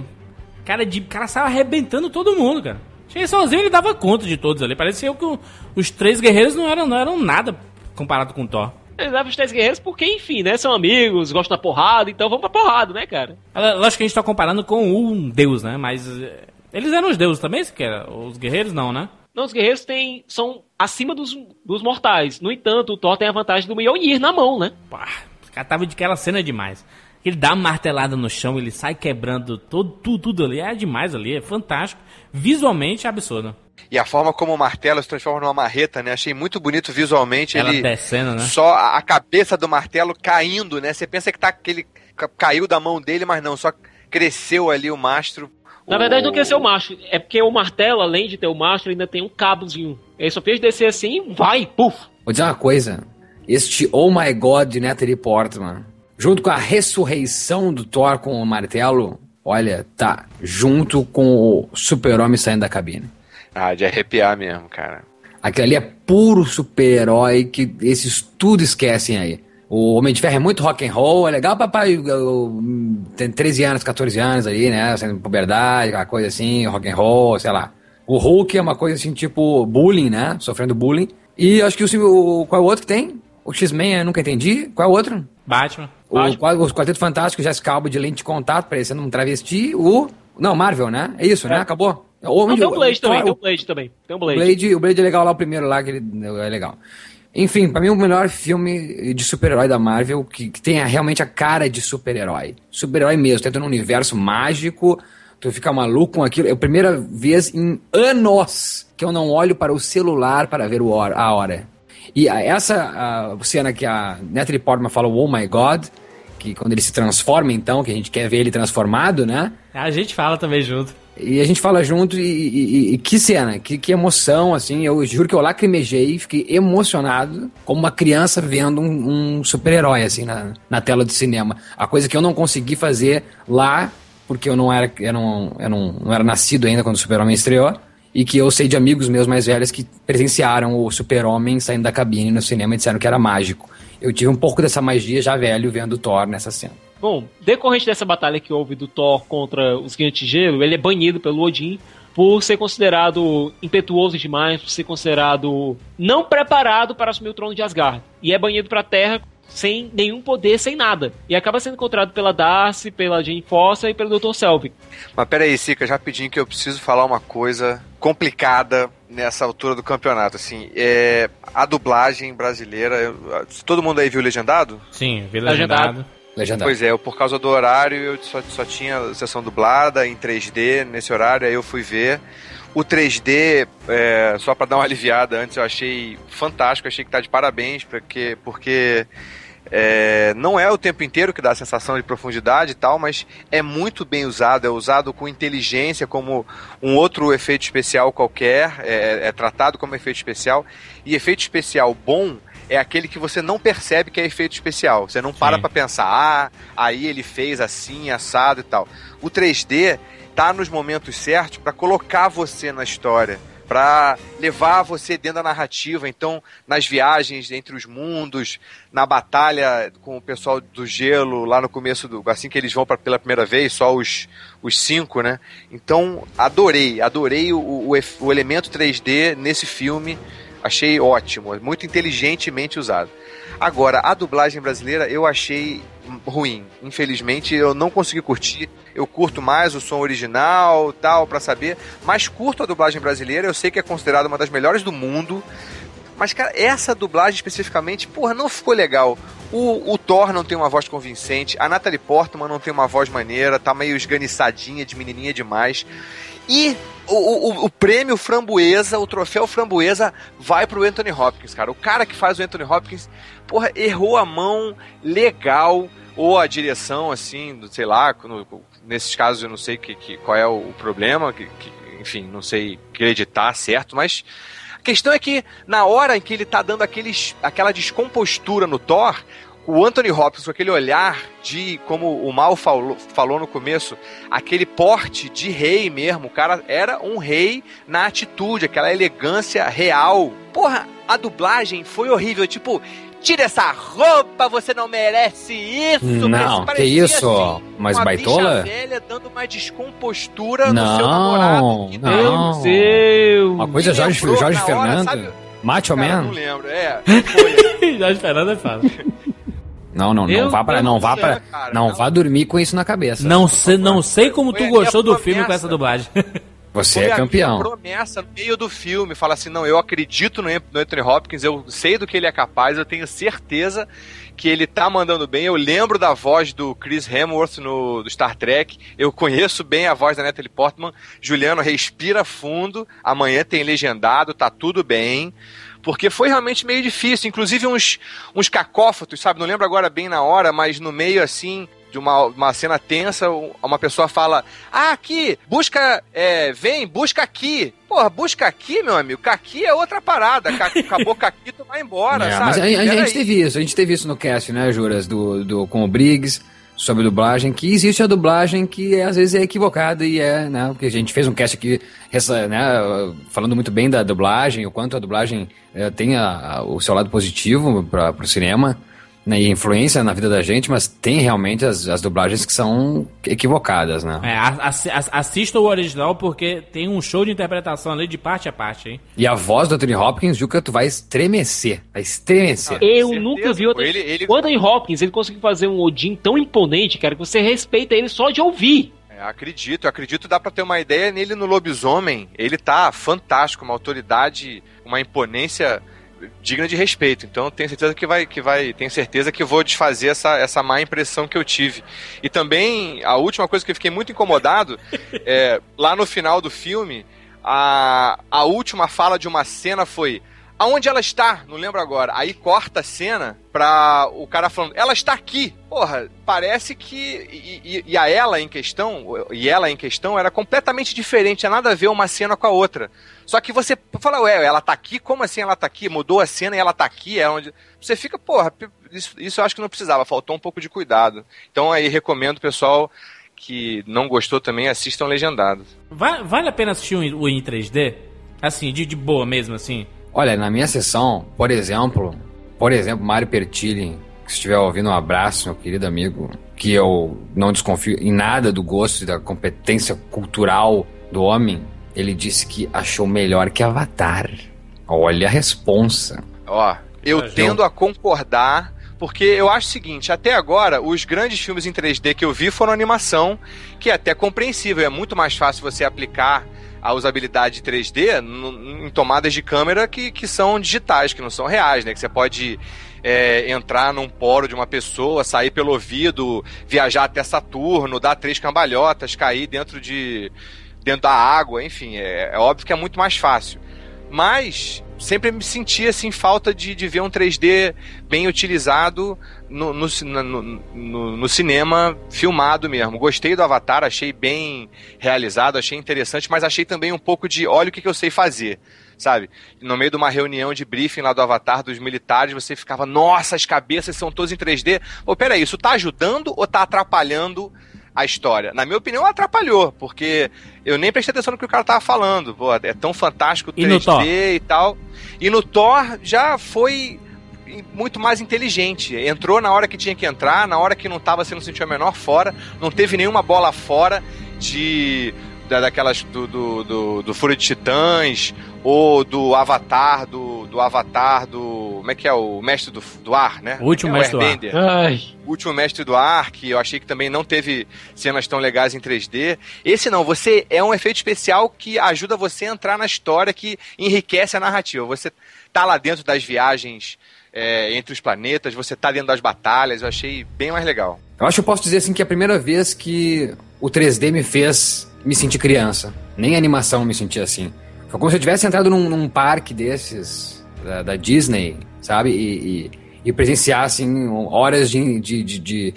cara saiu arrebentando todo mundo, cara. Cheguei sozinho, ele dava conta de todos ali. Parecia que os três guerreiros não eram nada comparado com o Thor. Eles levam os três guerreiros porque, enfim, né? São amigos, gostam da porrada, então vamos pra porrada, né, cara? Lógico que a gente tá comparando com um deus, né? Mas eles eram os deuses também, Siqueira? Os guerreiros não, né? Não, os guerreiros são acima dos mortais. No entanto, o Thor tem a vantagem do Mjolnir na mão, né? Os caras tava de aquela cena demais. Ele dá uma martelada no chão, ele sai quebrando tudo ali. É demais ali, é fantástico. Visualmente é absurdo. E a forma como o martelo se transforma numa marreta, né? Achei muito bonito visualmente. Ela ele descendo, né? Só a cabeça do martelo caindo, né? Você pensa que ele caiu da mão dele, mas não. Só cresceu ali o mastro. Na verdade não cresceu o mastro. É porque o martelo, além de ter o mastro, ainda tem um cabozinho. Ele só fez descer assim, vai, puf. Vou dizer uma coisa. Este Oh My God de Natalie Portman, junto com a ressurreição do Thor com o martelo, olha, tá junto com o Super-Homem saindo da cabine. De arrepiar mesmo, cara. Aquilo ali é puro super-herói que esses tudo esquecem aí. O Homem de Ferro é muito rock and roll, é legal, papai, tem 13 anos, 14 anos aí, né, sendo puberdade, aquela coisa assim, rock and roll, sei lá. O Hulk é uma coisa assim, tipo bullying, né, sofrendo bullying. E acho que qual é o outro que tem? O X-Men eu nunca entendi. Qual é o outro? Batman. O Quarteto Fantástico, Jessica Alba de lente de contato, parecendo um travesti. Não, Marvel, né? É isso, né? Acabou. Tem o Blade também. Tem o Blade. O Blade é legal lá, o primeiro lá, que ele é legal. Enfim, pra mim o melhor filme de super-herói da Marvel, que tenha realmente a cara de super-herói. Super-herói mesmo, tendo um universo mágico, tu fica maluco com aquilo. É a primeira vez em anos que eu não olho para o celular para ver a hora. E essa cena que a Natalie Portman fala, oh my God, que quando ele se transforma então, que a gente quer ver ele transformado, né? A gente fala também junto. E a gente fala junto e que cena, que emoção, assim, eu juro que eu lacrimejei, fiquei emocionado como uma criança vendo um super-herói, assim, na tela do cinema. A coisa que eu não consegui fazer lá, porque eu não era nascido ainda quando o Super-Homem estreou, e que eu sei de amigos meus mais velhos que presenciaram o Super-Homem saindo da cabine no cinema e disseram que era mágico. Eu tive um pouco dessa magia já velho vendo o Thor nessa cena. Bom, decorrente dessa batalha que houve do Thor contra os Gigantes de Gelo, ele é banido pelo Odin por ser considerado impetuoso demais, por ser considerado não preparado para assumir o trono de Asgard. E é banido para a Terra sem nenhum poder, sem nada. E acaba sendo encontrado pela Darcy, pela Jane Foster e pelo Dr. Selvig. Mas peraí, Sicas, rapidinho que eu preciso falar uma coisa complicada nessa altura do campeonato. Assim, a dublagem brasileira... Todo mundo aí viu Legendado? Sim, vi Legendado. Pois é, por causa do horário eu só tinha sessão dublada em 3D nesse horário, aí eu fui ver. O 3D, só pra dar uma aliviada antes, eu achei fantástico, achei que tá de parabéns, porque não é o tempo inteiro que dá a sensação de profundidade e tal, mas é muito bem usado, é usado com inteligência, como um outro efeito especial qualquer, é tratado como efeito especial, e efeito especial bom é aquele que você não percebe que é efeito especial. Você não para pra pensar, aí ele fez assim, assado e tal. O 3D tá nos momentos certos pra colocar você na história, pra levar você dentro da narrativa. Então, nas viagens entre os mundos, na batalha com o pessoal do gelo, lá no começo, assim que eles vão pela primeira vez, só os 5, né? Então, adorei o elemento 3D nesse filme. Achei ótimo, muito inteligentemente usado. Agora, a dublagem brasileira eu achei ruim. Infelizmente, eu não consegui curtir. Eu curto mais o som original, tal, pra saber. Mas curto a dublagem brasileira. Eu sei que é considerada uma das melhores do mundo. Mas, cara, essa dublagem especificamente, porra, não ficou legal. O Thor não tem uma voz convincente. A Natalie Portman não tem uma voz maneira. Tá meio esganiçadinha, de menininha demais. E o prêmio Framboesa, o troféu Framboesa, vai pro Anthony Hopkins, cara. O cara que faz o Anthony Hopkins, porra, errou a mão legal, ou a direção, assim, sei lá, nesses casos eu não sei qual é o problema, enfim, não sei acreditar certo, mas a questão é que na hora em que ele tá dando aquela descompostura no Thor, o Anthony Hopkins, com aquele olhar de, como o Mal falou no começo, aquele porte de rei mesmo, o cara era um rei na atitude, aquela elegância real. Porra, a dublagem foi horrível, tipo, tira essa roupa, você não merece isso. Não, que isso? Assim, mas baitola? Bicha velha dando uma descompostura no seu namorado. Não. Deus. Uma coisa Jorge Fernando. Sabe? Macho Man? Não lembro, foi. Jorge Fernando é fácil. Não vá dormir com isso na cabeça. Não sei como tu gostou do filme com essa dublagem. Você é campeão. Promessa no meio do filme, fala assim, não, eu acredito no Anthony Hopkins, eu sei do que ele é capaz, eu tenho certeza que ele tá mandando bem. Eu lembro da voz do Chris Hemsworth do Star Trek, eu conheço bem a voz da Natalie Portman. Juliano, respira fundo, amanhã tem legendado, tá tudo bem. Porque foi realmente meio difícil, inclusive uns cacófatos, sabe? Não lembro agora bem na hora, mas no meio, assim, de uma cena tensa, uma pessoa fala, aqui, busca, busca aqui. Porra, busca aqui, meu amigo, aqui é outra parada, acabou aqui, tu vai embora, sabe? Mas a gente teve isso no cast, né, Juras, com o Briggs, sobre dublagem, que existe a dublagem que às vezes é equivocada e né, porque a gente fez um cast aqui, né, falando muito bem da dublagem, o quanto a dublagem tem o seu lado positivo para o cinema, né, e influência na vida da gente, mas tem realmente as dublagens que são equivocadas, né? Assista o original porque tem um show de interpretação ali de parte a parte, hein? E a voz do Anthony Hopkins, Juca, tu vai estremecer. Eu nunca vi outra... O Anthony Hopkins, ele conseguiu fazer um Odin tão imponente, cara, que você respeita ele só de ouvir. Acredito, dá pra ter uma ideia nele no Lobisomem. Ele tá fantástico, uma autoridade, uma imponência digna de respeito. Então tenho certeza tenho certeza que vou desfazer essa má impressão que eu tive. E também a última coisa que eu fiquei muito incomodado lá no final do filme, a última fala de uma cena foi: aonde ela está? Não lembro agora. Aí corta a cena pra o cara falando: ela está aqui. Porra, parece que... E ela em questão era completamente diferente. Tinha nada a ver uma cena com a outra. Só que você fala: ela tá aqui? Como assim ela tá aqui? Mudou a cena e ela tá aqui? É onde... Você fica, porra, isso eu acho que não precisava. Faltou um pouco de cuidado. Então aí recomendo, pessoal, que não gostou também, assistam legendado. Vale a pena assistir o em 3D? Assim, de boa mesmo, assim? Olha, na minha sessão, por exemplo, Mário Pertilli, que se estiver ouvindo, um abraço, meu querido amigo, que eu não desconfio em nada do gosto e da competência cultural do homem, ele disse que achou melhor que Avatar. Olha a responsa. Eu tendo a concordar, porque eu acho o seguinte: até agora, os grandes filmes em 3D que eu vi foram animação, que é até compreensível, é muito mais fácil você aplicar a usabilidade 3D em tomadas de câmera que são digitais, que não são reais, né? Que você pode entrar num poro de uma pessoa, sair pelo ouvido, viajar até Saturno, dar 3 cambalhotas, cair dentro da água, enfim, é óbvio que é muito mais fácil. Mas sempre me senti assim, falta de ver um 3D bem utilizado no cinema, filmado mesmo. Gostei do Avatar, achei bem realizado, achei interessante, mas achei também um pouco de olha o que eu sei fazer, sabe? No meio de uma reunião de briefing lá do Avatar, dos militares, você ficava: nossa, as cabeças são todas em 3D. Peraí, isso tá ajudando ou tá atrapalhando a história? Na minha opinião, atrapalhou, porque eu nem prestei atenção no que o cara tava falando. Pô, é tão fantástico o 3D e tal. E no Thor já foi muito mais inteligente. Entrou na hora que tinha que entrar, na hora que não tava, você não sentiu a menor fora, não teve nenhuma bola fora daquelas do Fúria de Titãs ou do Avatar, como é que é? O Mestre do Ar, né? O último Mestre do Ar. O último Mestre do Ar, que eu achei que também não teve cenas tão legais em 3D. Esse não, é um efeito especial que ajuda você a entrar na história, que enriquece a narrativa. Você tá lá dentro das viagens entre os planetas, você tá dentro das batalhas, eu achei bem mais legal. Eu acho que eu posso dizer assim que é a primeira vez que o 3D me fez me sentir criança. Nem a animação me sentia assim. Foi como se eu tivesse entrado num parque desses, da Disney, sabe? E presenciasse assim, horas de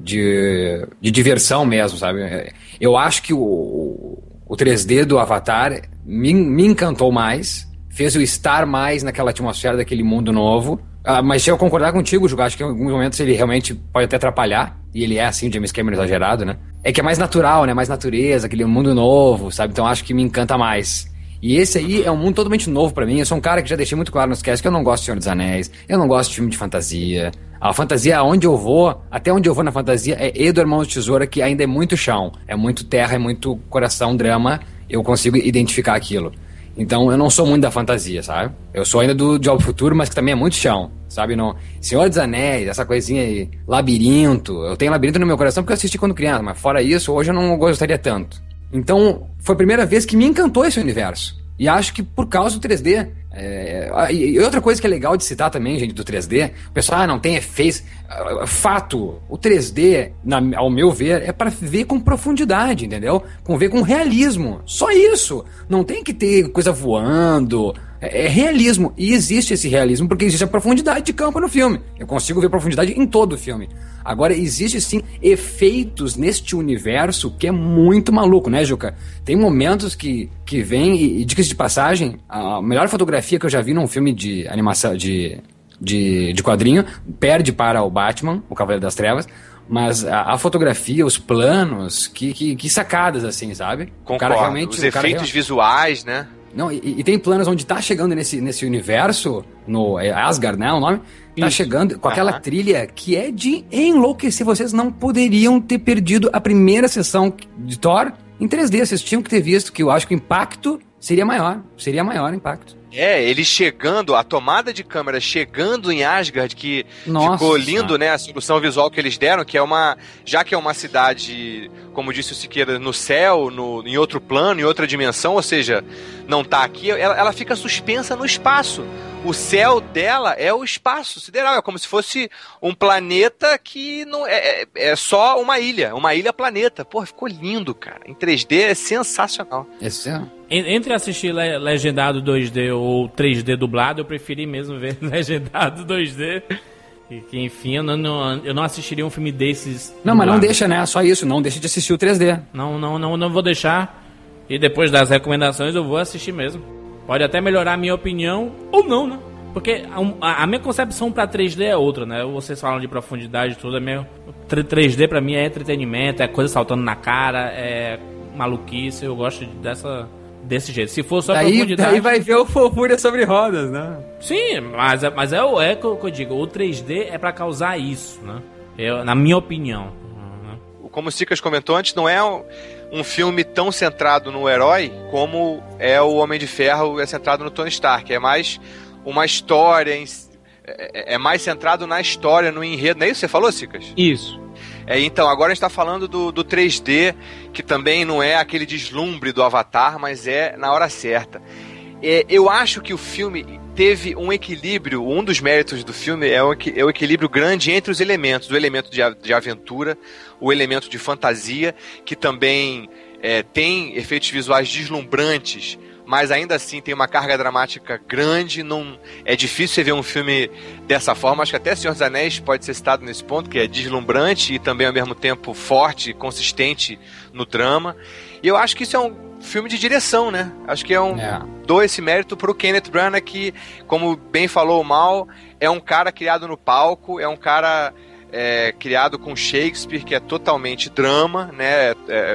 diversão mesmo, sabe? Eu acho que o 3D do Avatar me encantou mais, fez eu estar mais naquela atmosfera daquele mundo novo. Mas se eu concordar contigo, Juca, acho que em alguns momentos ele realmente pode até atrapalhar, e ele é assim, o James Cameron exagerado, né? É que é mais natural, né? Mais natureza, aquele mundo novo, sabe? Então acho que me encanta mais. E esse aí é um mundo totalmente novo pra mim. Eu sou um cara que já deixei muito claro nos casts que eu não gosto de Senhor dos Anéis, eu não gosto de filme de fantasia. A fantasia, até onde eu vou na fantasia, é do Irmãos de Tesoura, que ainda é muito chão, é muito terra, é muito coração, drama, eu consigo identificar aquilo. Então eu não sou muito da fantasia, sabe? Eu sou ainda do De Volta ao Futuro, mas que também é muito chão, sabe? No Senhor dos Anéis, essa coisinha aí, Labirinto. Eu tenho Labirinto no meu coração porque eu assisti quando criança, mas fora isso, hoje eu não gostaria tanto. Então foi a primeira vez que me encantou esse universo. E acho que por causa do 3D. E outra coisa que é legal de citar também, gente, do 3D, o pessoal, não tem efeitos. Fato, o 3D, ao meu ver, é para ver com profundidade, entendeu? Ver com realismo. Só isso. Não tem que ter coisa voando. É realismo. E existe esse realismo porque existe a profundidade de campo no filme. Eu consigo ver profundidade em todo o filme. Agora, existe sim efeitos neste universo que é muito maluco, né, Juca? Tem momentos que vem, e dicas de passagem, a melhor fotografia que eu já vi num filme de animação, de de quadrinho, perde para o Batman, o Cavaleiro das Trevas, mas a fotografia, os planos, que sacadas, assim, sabe? Concordo. O cara realmente, os efeitos visuais, né? Não, e tem planos onde tá chegando nesse universo, no Asgard, né, o nome? Tá chegando com aquela trilha que é de enlouquecer. Vocês não poderiam ter perdido a primeira sessão de Thor em 3D. Vocês tinham que ter visto, que eu acho que o impacto seria maior o impacto. Ele chegando, a tomada de câmera chegando em Asgard, que ficou lindo, né? A solução visual que eles deram, que é já que é uma cidade, como disse o Siqueira, no céu, em outro plano, em outra dimensão, ou seja, não tá aqui, ela fica suspensa no espaço. O céu dela é o espaço sideral, é como se fosse um planeta que não é só uma ilha planeta. Pô, ficou lindo, cara. Em 3D é sensacional. Entre assistir legendado 2D ou 3D dublado, eu preferi mesmo ver legendado 2D. Que enfim, eu não assistiria um filme desses. Não, dublado. Mas não deixa, né? Só isso, não deixa de assistir o 3D. Não vou deixar. E depois das recomendações eu vou assistir mesmo. Pode até melhorar a minha opinião ou não, né? Porque a minha concepção pra 3D é outra, né? Vocês falam de profundidade e tudo, 3D pra mim é entretenimento, é coisa saltando na cara, é maluquice, eu gosto desse jeito. Se for só profundidade... Daí vai ver o Fofura sobre rodas, né? Sim, mas é que eu digo, o 3D é pra causar isso, né? Na minha opinião. Como o Cicas comentou antes, não é um filme tão centrado no herói como é o Homem de Ferro, é centrado no Tony Stark. É mais uma história, é mais centrado na história, no enredo. Não é isso que você falou, Cicas? Isso. Então, agora a gente tá falando do 3D, que também não é aquele deslumbre do Avatar, mas é na hora certa. Eu acho que o filme teve um equilíbrio, um dos méritos do filme é o equilíbrio grande entre os elementos, o elemento de aventura, o elemento de fantasia, que também tem efeitos visuais deslumbrantes, mas ainda assim tem uma carga dramática grande. É difícil você ver um filme dessa forma. Acho que até Senhor dos Anéis pode ser citado nesse ponto, que é deslumbrante e também ao mesmo tempo forte, consistente no drama. E eu acho que isso é um filme de direção, né? Acho que dou esse mérito pro Kenneth Branagh, que, como bem falou o Mal, é um cara criado no palco, é um cara criado com Shakespeare, que é totalmente drama, né?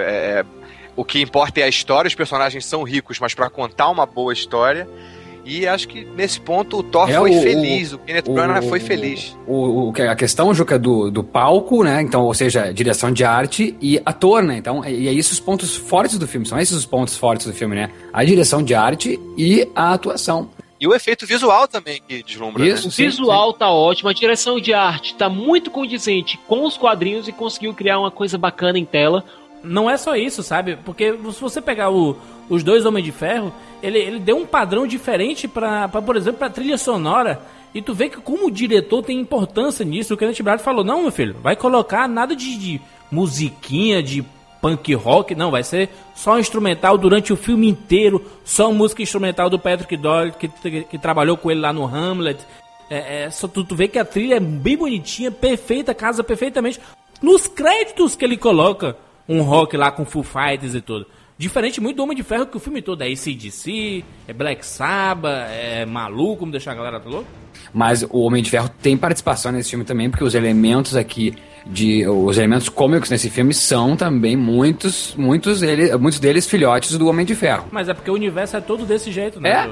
O que importa é a história, os personagens são ricos, mas para contar uma boa história. E acho que nesse ponto o Thor foi feliz, o Kenneth Branagh foi feliz. A questão, Juca, do palco, né? Então, ou seja, direção de arte e ator, né? Então, e é isso os pontos fortes do filme, são esses os pontos fortes do filme, né? A direção de arte e a atuação. E o efeito visual também que deslumbra, isso, né? O visual tá ótimo, a direção de arte tá muito condizente com os quadrinhos e conseguiu criar uma coisa bacana em tela. Não é só isso, sabe? Porque se você pegar os dois Homens de Ferro, ele deu um padrão diferente pra, por exemplo, pra trilha sonora. E tu vê que como o diretor tem importância nisso. O Kenneth Branagh falou, não, meu filho, vai colocar nada de musiquinha, de punk rock. Não, vai ser só instrumental durante o filme inteiro. Só música instrumental do Patrick Doyle, que trabalhou com ele lá no Hamlet. Só tu vê que a trilha é bem bonitinha, perfeita, casa perfeitamente. Nos créditos que ele coloca um rock lá com Foo Fighters e tudo. Diferente muito do Homem de Ferro, que o filme todo é AC/DC, é Black Sabbath, é maluco, como deixar a galera louca. Mas o Homem de Ferro tem participação nesse filme também, porque os elementos aqui, os elementos cômicos nesse filme são também muitos deles filhotes do Homem de Ferro. Mas é porque o universo é todo desse jeito, né?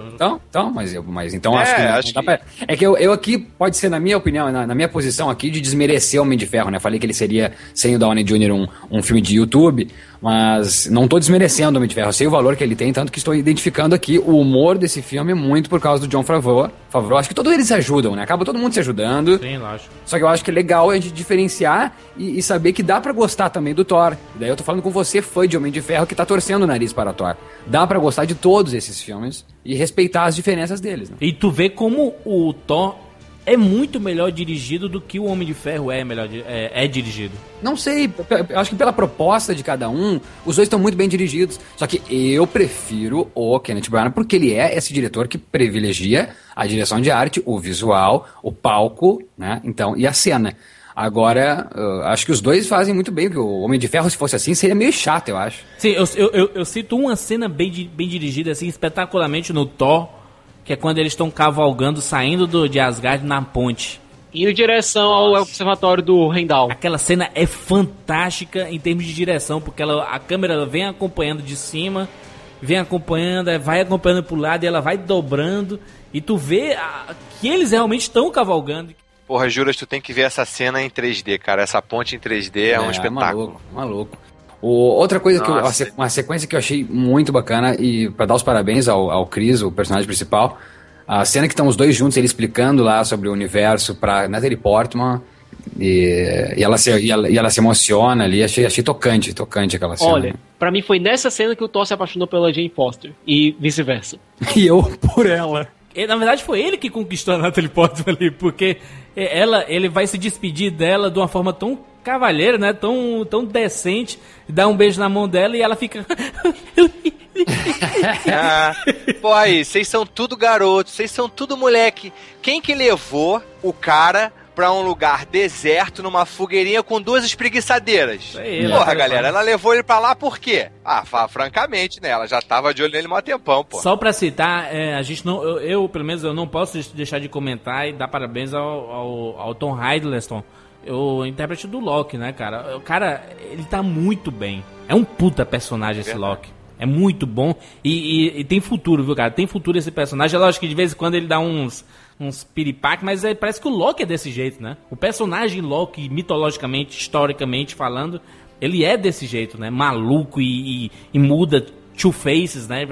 Mas então acho que... É que eu aqui, pode ser na minha opinião, na minha posição aqui, de desmerecer o Homem de Ferro, né? Falei que ele seria, sem o Downey Jr., um filme de YouTube, mas não tô desmerecendo o Homem de Ferro, eu sei o valor que ele tem, tanto que estou identificando aqui o humor desse filme muito por causa do Jon Favreau. Acho que todos eles se ajudam, né? Acaba todo mundo se ajudando. Sim, lógico. Só que eu acho que é legal a gente diferenciar e saber que dá pra gostar também do Thor. Daí eu tô falando com você, fã de Homem de Ferro, que tá torcendo o nariz para Thor. Dá pra gostar de todos esses filmes e respeitar as diferenças deles, né? E tu vê como o Thor é muito melhor dirigido do que o Homem de Ferro é dirigido. Não sei, eu acho que pela proposta de cada um, os dois estão muito bem dirigidos. Só que eu prefiro o Kenneth Branagh porque ele é esse diretor que privilegia a direção de arte, o visual, o palco, né? Então, e a cena. Agora, acho que os dois fazem muito bem, porque o Homem de Ferro, se fosse assim, seria meio chato, eu acho. Sim, eu cito uma cena bem dirigida, assim, espetacularmente no Thor, que é quando eles estão cavalgando, saindo de Asgard na ponte. Indo em direção ao observatório do Heimdall. Aquela cena é fantástica em termos de direção, porque a câmera vem acompanhando de cima, vem acompanhando, vai acompanhando pro lado e ela vai dobrando, e tu vê que eles realmente estão cavalgando. Porra, Juras, tu tem que ver essa cena em 3D, cara. Essa ponte em 3D é um espetáculo. Maluco. Outra coisa uma sequência que eu achei muito bacana, e pra dar os parabéns ao Chris, o personagem principal, a cena que estão os dois juntos, ele explicando lá sobre o universo pra Natalie Portman, e ela se emociona ali, achei tocante aquela cena. Olha, pra mim foi nessa cena que o Thor se apaixonou pela Jane Foster, e vice-versa. E eu por ela. Na verdade foi ele que conquistou a Natalie Portman ali, porque ele vai se despedir dela de uma forma tão cavalheira, né, tão decente, dá um beijo na mão dela e ela fica... Pô, aí, vocês são tudo garotos, vocês são tudo moleque. Quem que levou o cara pra um lugar deserto, numa fogueirinha com 2 espreguiçadeiras? Porra, galera, ela levou ele pra lá por quê? Francamente, né, ela já tava de olho nele há um tempão, pô. Só pra citar, a gente não, eu pelo menos eu não posso deixar de comentar e dar parabéns ao Tom Hiddleston, o intérprete do Loki, né, cara? O cara, ele tá muito bem. É um puta personagem esse Loki. É muito bom e tem futuro, viu, cara? Tem futuro esse personagem. É lógico que de vez em quando ele dá uns piripaques, mas parece que o Loki é desse jeito, né? O personagem Loki, mitologicamente, historicamente falando, ele é desse jeito, né? Maluco e muda two faces, né?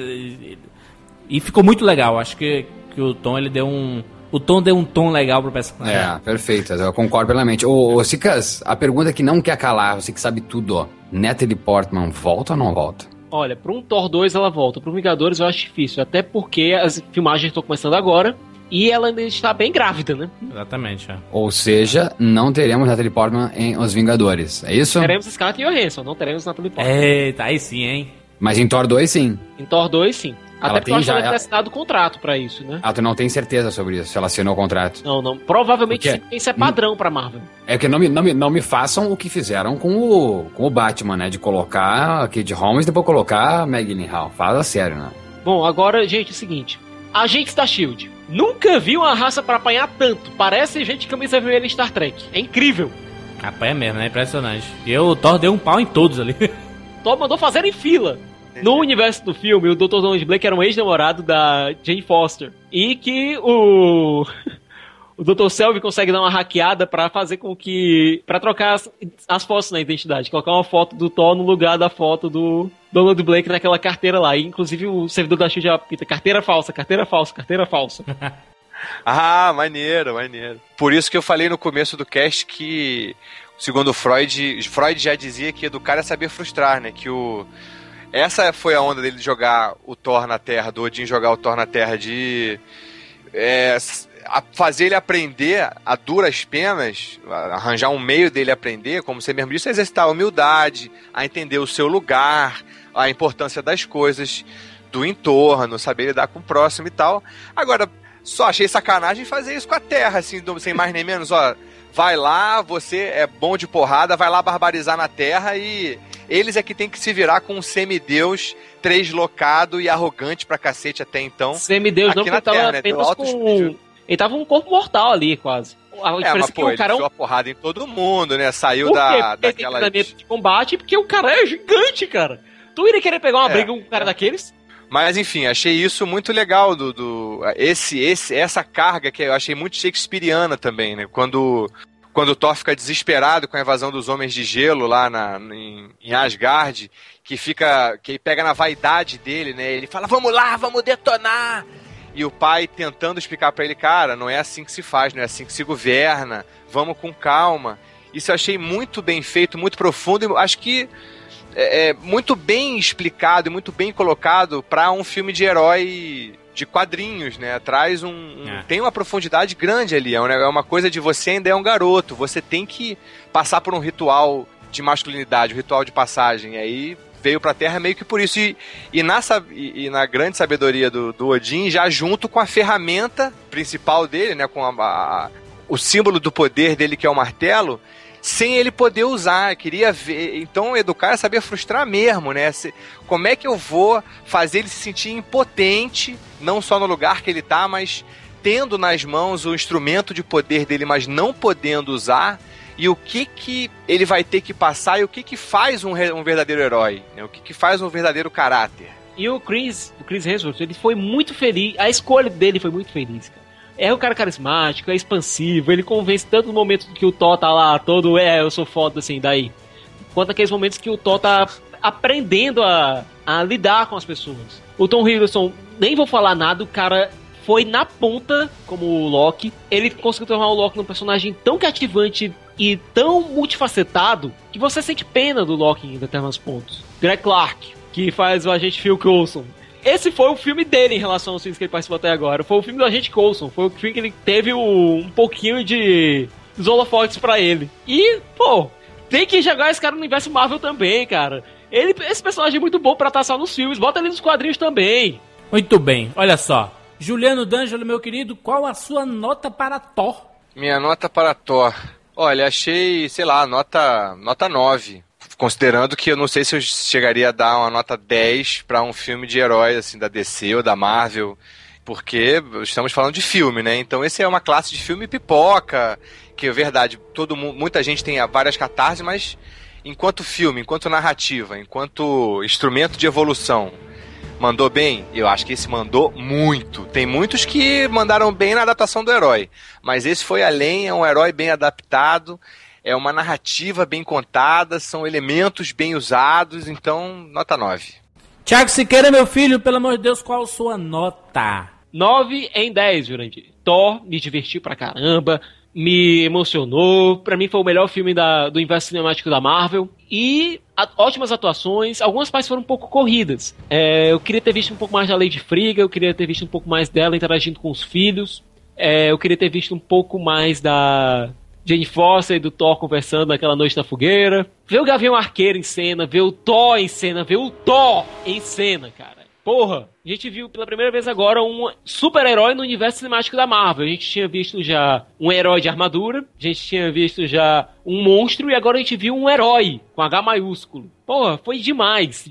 E ficou muito legal. Acho que o Tom, ele deu um... O Tom deu um tom legal pro personagem. Perfeito, eu concordo plenamente. Ô Cicas, a pergunta que não quer calar, você que sabe tudo, ó. Natalie Portman volta ou não volta? Olha, para um Thor 2 ela volta, para Vingadores eu acho difícil, até porque as filmagens estão começando agora e ela ainda está bem grávida, né? Exatamente, Ou seja, não teremos Natalie Portman em Os Vingadores, é isso? Teremos Scarlett Johansson, não teremos Natalie Portman. Eita, aí sim, hein? Mas em Thor 2 sim. Em Thor 2 sim. Ela até porque eu acho que ela tem assinado contrato pra isso, né? Tu não tem certeza sobre isso, se ela assinou o contrato? Não. Provavelmente sim, isso é padrão pra Marvel. É que não me façam o que fizeram com o Batman, né? De colocar a Kate Holmes e depois colocar a Maggie Gyllenhaal. Fala sério, né? Bom, agora, gente, é o seguinte. Agentes da S.H.I.E.L.D. Nunca vi uma raça pra apanhar tanto. Parece gente de camisa vermelha em Star Trek. É incrível. Apanha mesmo, é impressionante. E o Thor deu um pau em todos ali. Thor mandou fazer em fila. No universo do filme, o Dr. Donald Blake era um ex-namorado da Jane Foster. E que o Dr. Selvig consegue dar uma hackeada pra fazer com que... Pra trocar as fotos na identidade. Colocar uma foto do Thor no lugar da foto do Donald Blake naquela carteira lá. E inclusive o servidor da S.H.I.E.L.D. já apita carteira falsa, carteira falsa, carteira falsa. Maneiro. Por isso que eu falei no começo do cast que, segundo Freud já dizia que educar é saber frustrar, né? Que essa foi a onda dele de jogar o Thor na Terra, do Odin jogar o Thor na Terra, de fazer ele aprender a duras penas, arranjar um meio dele aprender, como você mesmo disse, a exercitar a humildade, a entender o seu lugar, a importância das coisas do entorno, saber lidar com o próximo e tal. Agora, só achei sacanagem fazer isso com a Terra, assim, sem mais nem menos, ó. Vai lá, você é bom de porrada, vai lá barbarizar na Terra e eles é que tem que se virar com um semideus translocado e arrogante pra cacete até então. Semideus não, porque ele tava apenas com... Ele tava com um corpo mortal ali, quase. Mas pô, ele deu a porrada em todo mundo, né? Saiu daquela... Tem treinamento de combate, porque o cara é gigante, cara. Tu iria querer pegar uma briga com um cara daqueles? Mas enfim, achei isso muito legal, essa carga que eu achei muito shakespeariana também, né? Quando o Thor fica desesperado com a invasão dos Homens de Gelo lá em Asgard, que pega na vaidade dele, né? Ele fala, vamos lá, vamos detonar! E o pai tentando explicar pra ele, cara, não é assim que se faz, não é assim que se governa, vamos com calma. Isso eu achei muito bem feito, muito profundo, e acho que é muito bem explicado e muito bem colocado para um filme de herói de quadrinhos, né? Traz tem uma profundidade grande ali, é uma coisa de você ainda é um garoto, você tem que passar por um ritual de masculinidade, um ritual de passagem, e aí veio pra Terra meio que por isso, e na grande sabedoria do Odin, já junto com a ferramenta principal dele, né? Com o símbolo do poder dele, que é o martelo, sem ele poder usar. Eu queria ver. Então, educar é saber frustrar mesmo, né? Como é que eu vou fazer ele se sentir impotente, não só no lugar que ele tá, mas tendo nas mãos o instrumento de poder dele, mas não podendo usar, e o que ele vai ter que passar, e o que faz um verdadeiro herói, né? O que faz um verdadeiro caráter. E o Chris Hemsworth, ele foi muito feliz, a escolha dele foi muito feliz, cara. É um cara carismático, é expansivo, ele convence tanto no momento que o Thor tá lá todo, eu sou foda assim, daí, quanto aqueles momentos que o Thor tá aprendendo a lidar com as pessoas. O Tom Hiddleston, nem vou falar nada, o cara foi na ponta como o Loki. Ele conseguiu tornar o Loki um personagem tão cativante e tão multifacetado que você sente pena do Loki em determinados pontos. Greg Clark, que faz o agente Phil Coulson. Esse foi o filme dele em relação aos filmes que ele participou até agora. Foi o filme do agente Coulson. Foi o filme que ele teve um pouquinho de dos holofotes pra ele. E, pô, tem que jogar esse cara no universo Marvel também, cara. Esse personagem é muito bom pra estar só nos filmes. Bota ele nos quadrinhos também. Muito bem, olha só. Juliano D'Angelo, meu querido, qual a sua nota para Thor? Minha nota para Thor. Olha, achei, sei lá, nota 9. Considerando que eu não sei se eu chegaria a dar uma nota 10 para um filme de herói, assim, da DC ou da Marvel, porque estamos falando de filme, né? Então esse é uma classe de filme pipoca, que é verdade, muita gente tem várias catarses, mas enquanto filme, enquanto narrativa, enquanto instrumento de evolução, mandou bem? Eu acho que esse mandou muito. Tem muitos que mandaram bem na adaptação do herói, mas esse foi além, é um herói bem adaptado, é uma narrativa bem contada, são elementos bem usados, então, nota 9. Thiago Siqueira, meu filho, pelo amor de Deus, qual a sua nota? 9 em 10, Jurandir. Thor, me diverti pra caramba, me emocionou, pra mim foi o melhor filme do universo cinemático da Marvel, e ótimas atuações, algumas partes foram um pouco corridas. Eu queria ter visto um pouco mais da Lady Frigga, eu queria ter visto um pouco mais dela interagindo com os filhos, eu queria ter visto um pouco mais da Jane Foster e do Thor conversando naquela noite na fogueira. Ver o Gavião Arqueiro em cena, ver o Thor em cena, cara. Porra, a gente viu pela primeira vez agora um super-herói no universo cinemático da Marvel. A gente tinha visto já um herói de armadura, a gente tinha visto já um monstro e agora a gente viu um herói com H maiúsculo. Porra, foi demais.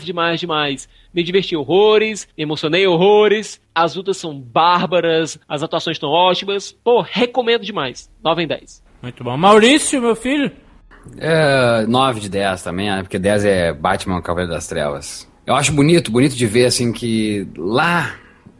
Me diverti horrores, me emocionei horrores, as lutas são bárbaras, as atuações estão ótimas. Pô, recomendo demais. 9 em 10. Muito bom. Maurício, meu filho? 9 de 10 também, né? Porque 10 é Batman, Cavaleiro das Trevas. Eu acho bonito de ver, assim, que lá,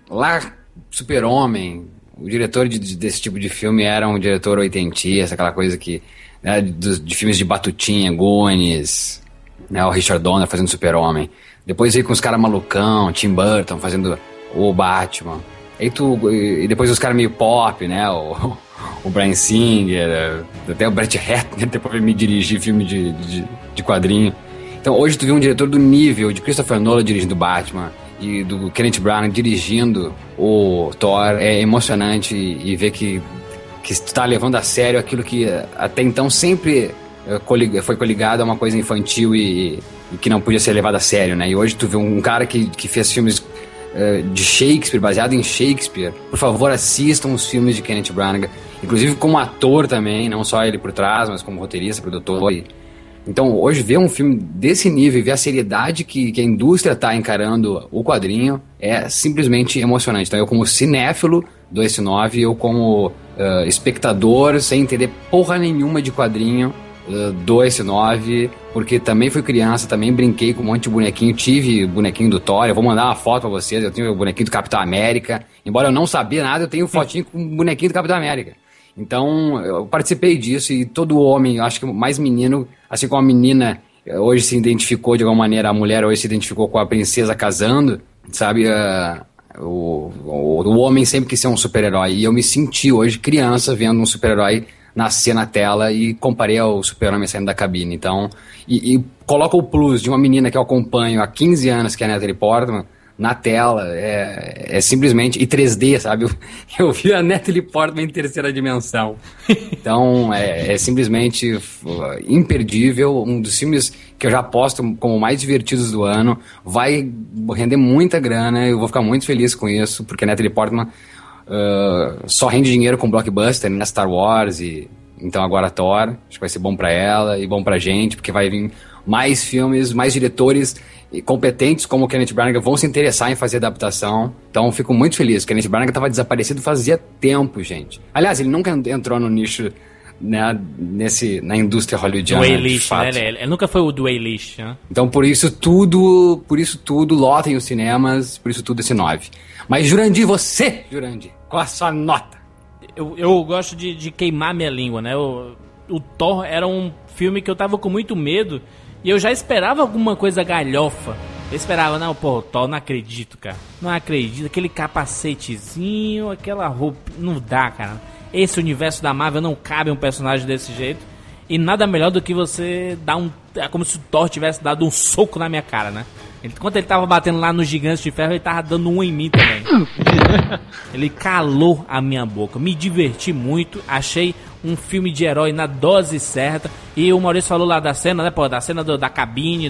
Super-Homem, o diretor desse tipo de filme era um diretor oitentista, aquela coisa que, né, de filmes de Batutinha, Goonies, né, o Richard Donner fazendo Super-Homem. Depois veio com os caras malucão, Tim Burton fazendo o Batman. E depois os caras meio pop, né, o Bryan Singer, até o Brett Ratner depois me dirigir filme de quadrinho. Então hoje tu vê um diretor do nível de Christopher Nolan dirigindo Batman e do Kenneth Branagh dirigindo o Thor. É emocionante e ver que tu tá levando a sério aquilo que até então sempre foi coligado a uma coisa infantil e que não podia ser levado a sério, né? E hoje tu vê um cara que fez filmes de Shakespeare, baseado em Shakespeare. Por favor, assistam os filmes de Kenneth Branagh, inclusive como ator também, não só ele por trás, mas como roteirista, produtor. Então, hoje, ver um filme desse nível e ver a seriedade que a indústria está encarando o quadrinho é simplesmente emocionante. Então, eu como cinéfilo dou esse 9, eu como espectador, sem entender porra nenhuma de quadrinho, dou esse 9, porque também fui criança, também brinquei com um monte de bonequinho, tive bonequinho do Thor, eu vou mandar uma foto pra vocês, eu tenho o bonequinho do Capitão América, embora eu não sabia nada, eu tenho fotinho com o bonequinho do Capitão América. Então, eu participei disso e todo homem, eu acho que mais menino, assim como a menina hoje se identificou de alguma maneira, a mulher hoje se identificou com a princesa casando, sabe? O homem sempre quis ser um super-herói. E eu me senti hoje criança vendo um super-herói nascer na tela e comparei ao super-homem saindo da cabine. Então, e coloca o plus de uma menina que eu acompanho há 15 anos, que é a Natalie Portman, na tela, é simplesmente... E 3D, sabe? Eu vi a Natalie Portman em terceira dimensão. Então, é simplesmente imperdível. Um dos filmes que eu já aposto como mais divertidos do ano. Vai render muita grana. Eu vou ficar muito feliz com isso, porque a Natalie Portman só rende dinheiro com blockbuster, né? Star Wars e então agora Thor, acho que vai ser bom pra ela e bom pra gente, porque vai vir mais filmes, mais diretores competentes como o Kenneth Branagh vão se interessar em fazer adaptação. Então fico muito feliz. O Kenneth Branagh estava desaparecido fazia tempo, gente. Aliás, ele nunca entrou no nicho, né, na indústria hollywoodiana. Do A-list, né? Ele nunca foi o do A-list, né? Então por isso tudo, lotem os cinemas, por isso tudo esse 9. Mas Jurandir, qual a sua nota? Eu gosto de queimar minha língua, né? O Thor era um filme que eu tava com muito medo e eu já esperava alguma coisa galhofa. Eu esperava, não, pô, Thor, não acredito, cara. Não acredito, aquele capacetezinho, aquela roupa, não dá, cara. Esse universo da Marvel não cabe um personagem desse jeito. E nada melhor do que você dar é como se o Thor tivesse dado um soco na minha cara, né? Enquanto ele tava batendo lá nos Gigantes de Ferro, ele tava dando um em mim também. Ele calou a minha boca. Me diverti muito. Achei um filme de herói na dose certa. E o Maurício falou lá da cena, né, pô? Da cena da cabine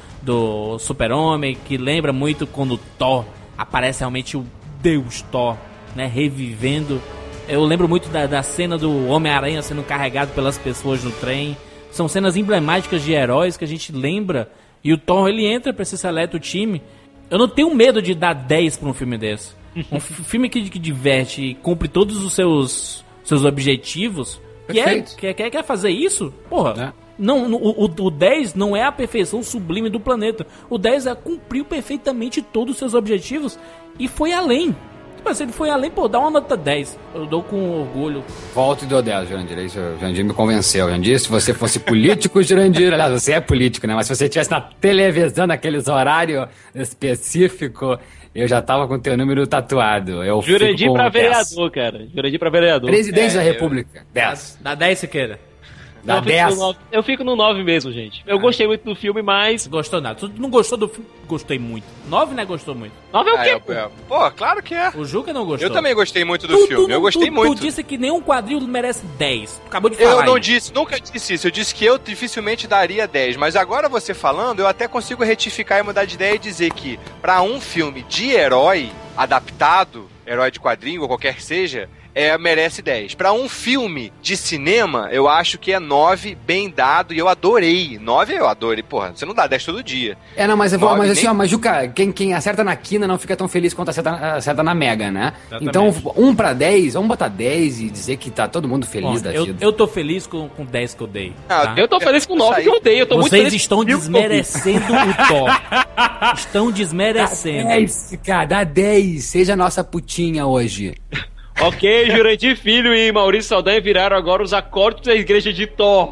do Super-Homem, que lembra muito quando o Thor aparece realmente o Deus Thor, né? Revivendo. Eu lembro muito da cena do Homem-Aranha sendo carregado pelas pessoas no trem. São cenas emblemáticas de heróis que a gente lembra. E o Thor, ele entra pra esse seleto time. Eu não tenho medo de dar 10 pra um filme desse. Um filme que diverte e cumpre todos os seus objetivos. Quer fazer isso? Porra. Não, o 10 não é a perfeição sublime do planeta. O 10 cumpriu perfeitamente todos os seus objetivos e foi além. Mas ele foi além, pô, dá uma nota 10. Eu dou com orgulho. Volto e dou 10, Jurandir. Isso, o Jurandir me convenceu. Jurandir, se você fosse político, Jurandir... Aliás, você é político, né? Mas se você estivesse na televisão, naqueles horários específicos, eu já tava com o teu número tatuado. Jurandir pra vereador, cara. Jurandir pra vereador. Presidente da República. 10. Dá 10, Siqueira. Dá 10. Eu fico no 9 mesmo, gente. Eu gostei muito do filme, mas... Gostou nada. Tu não gostou do filme? Gostei muito. 9, né? Gostou muito. 9 é o quê? Pô, claro que é. O Juca não gostou. Eu também gostei muito do filme. Eu gostei muito. Tu disse que nenhum quadril merece 10. Tu acabou de falar. Eu não disse, nunca disse isso. Eu disse que eu dificilmente daria 10. Mas agora você falando, eu até consigo retificar e mudar de ideia e dizer que pra um filme de herói adaptado, herói de quadrinho ou qualquer que seja... merece 10. Pra um filme de cinema, eu acho que é 9, bem dado, e eu adorei. 9 eu adorei. Porra, você não dá 10 todo dia. Mas assim, mas Juca, quem acerta na quina não fica tão feliz quanto acerta na mega, né? Exatamente. Então, 1 pra 10, vamos botar 10 e dizer que tá todo mundo feliz da vida. Eu tô feliz com 10 que eu dei. Tá? Eu tô feliz com 9 que eu dei. Eu tô muito feliz. Vocês estão desmerecendo o Thor. Estão desmerecendo. Dá 10. Seja a nossa putinha hoje. Ok, Jurandir Filho e Maurício Saldanha viraram agora os acólitos da igreja de Thor.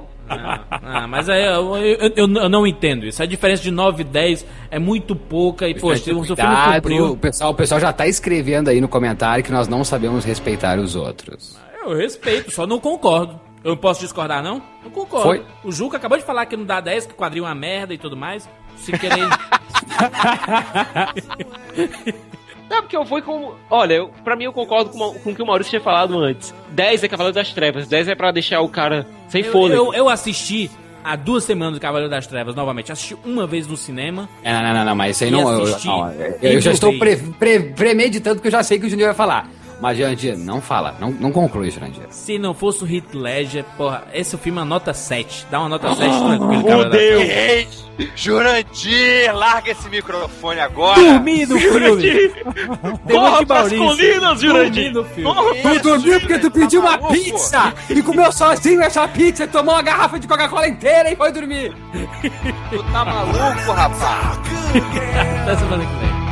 Mas eu não entendo isso. A diferença de 9 e 10 é muito pouca. E, poxa, o seu filme cumpriu. O pessoal já tá escrevendo aí no comentário que nós não sabemos respeitar os outros. Eu respeito, só não concordo. Eu não posso discordar, não? Não concordo. Foi? O Juca acabou de falar que não dá 10, que o quadrinho é uma merda e tudo mais. Se querer... Não, porque eu fui com... Olha, pra mim eu concordo com o que o Maurício tinha falado antes. 10 é Cavaleiro das Trevas. 10 é pra deixar o cara sem fôlego. Eu assisti há 2 semanas o Cavaleiro das Trevas novamente. Assisti uma vez no cinema. Não, mas isso aí não... Eu já estou premeditando porque eu já sei que o Juninho vai falar. Mas, Jurandir, não fala. Não conclui, Jurandir. Se não fosse o Heath Ledger, porra, esse filme é uma nota 7. Dá uma nota 7 tranquilo. Meu Deus! Jurandir, larga esse microfone agora. Dormi no filme. Corra pras colinas, Jurandir. Tu dormiu porque tu pediu uma pizza e comeu sozinho essa pizza, tomou uma garrafa de Coca-Cola inteira e foi dormir. Tu tá maluco, rapaz? Até semana que vem.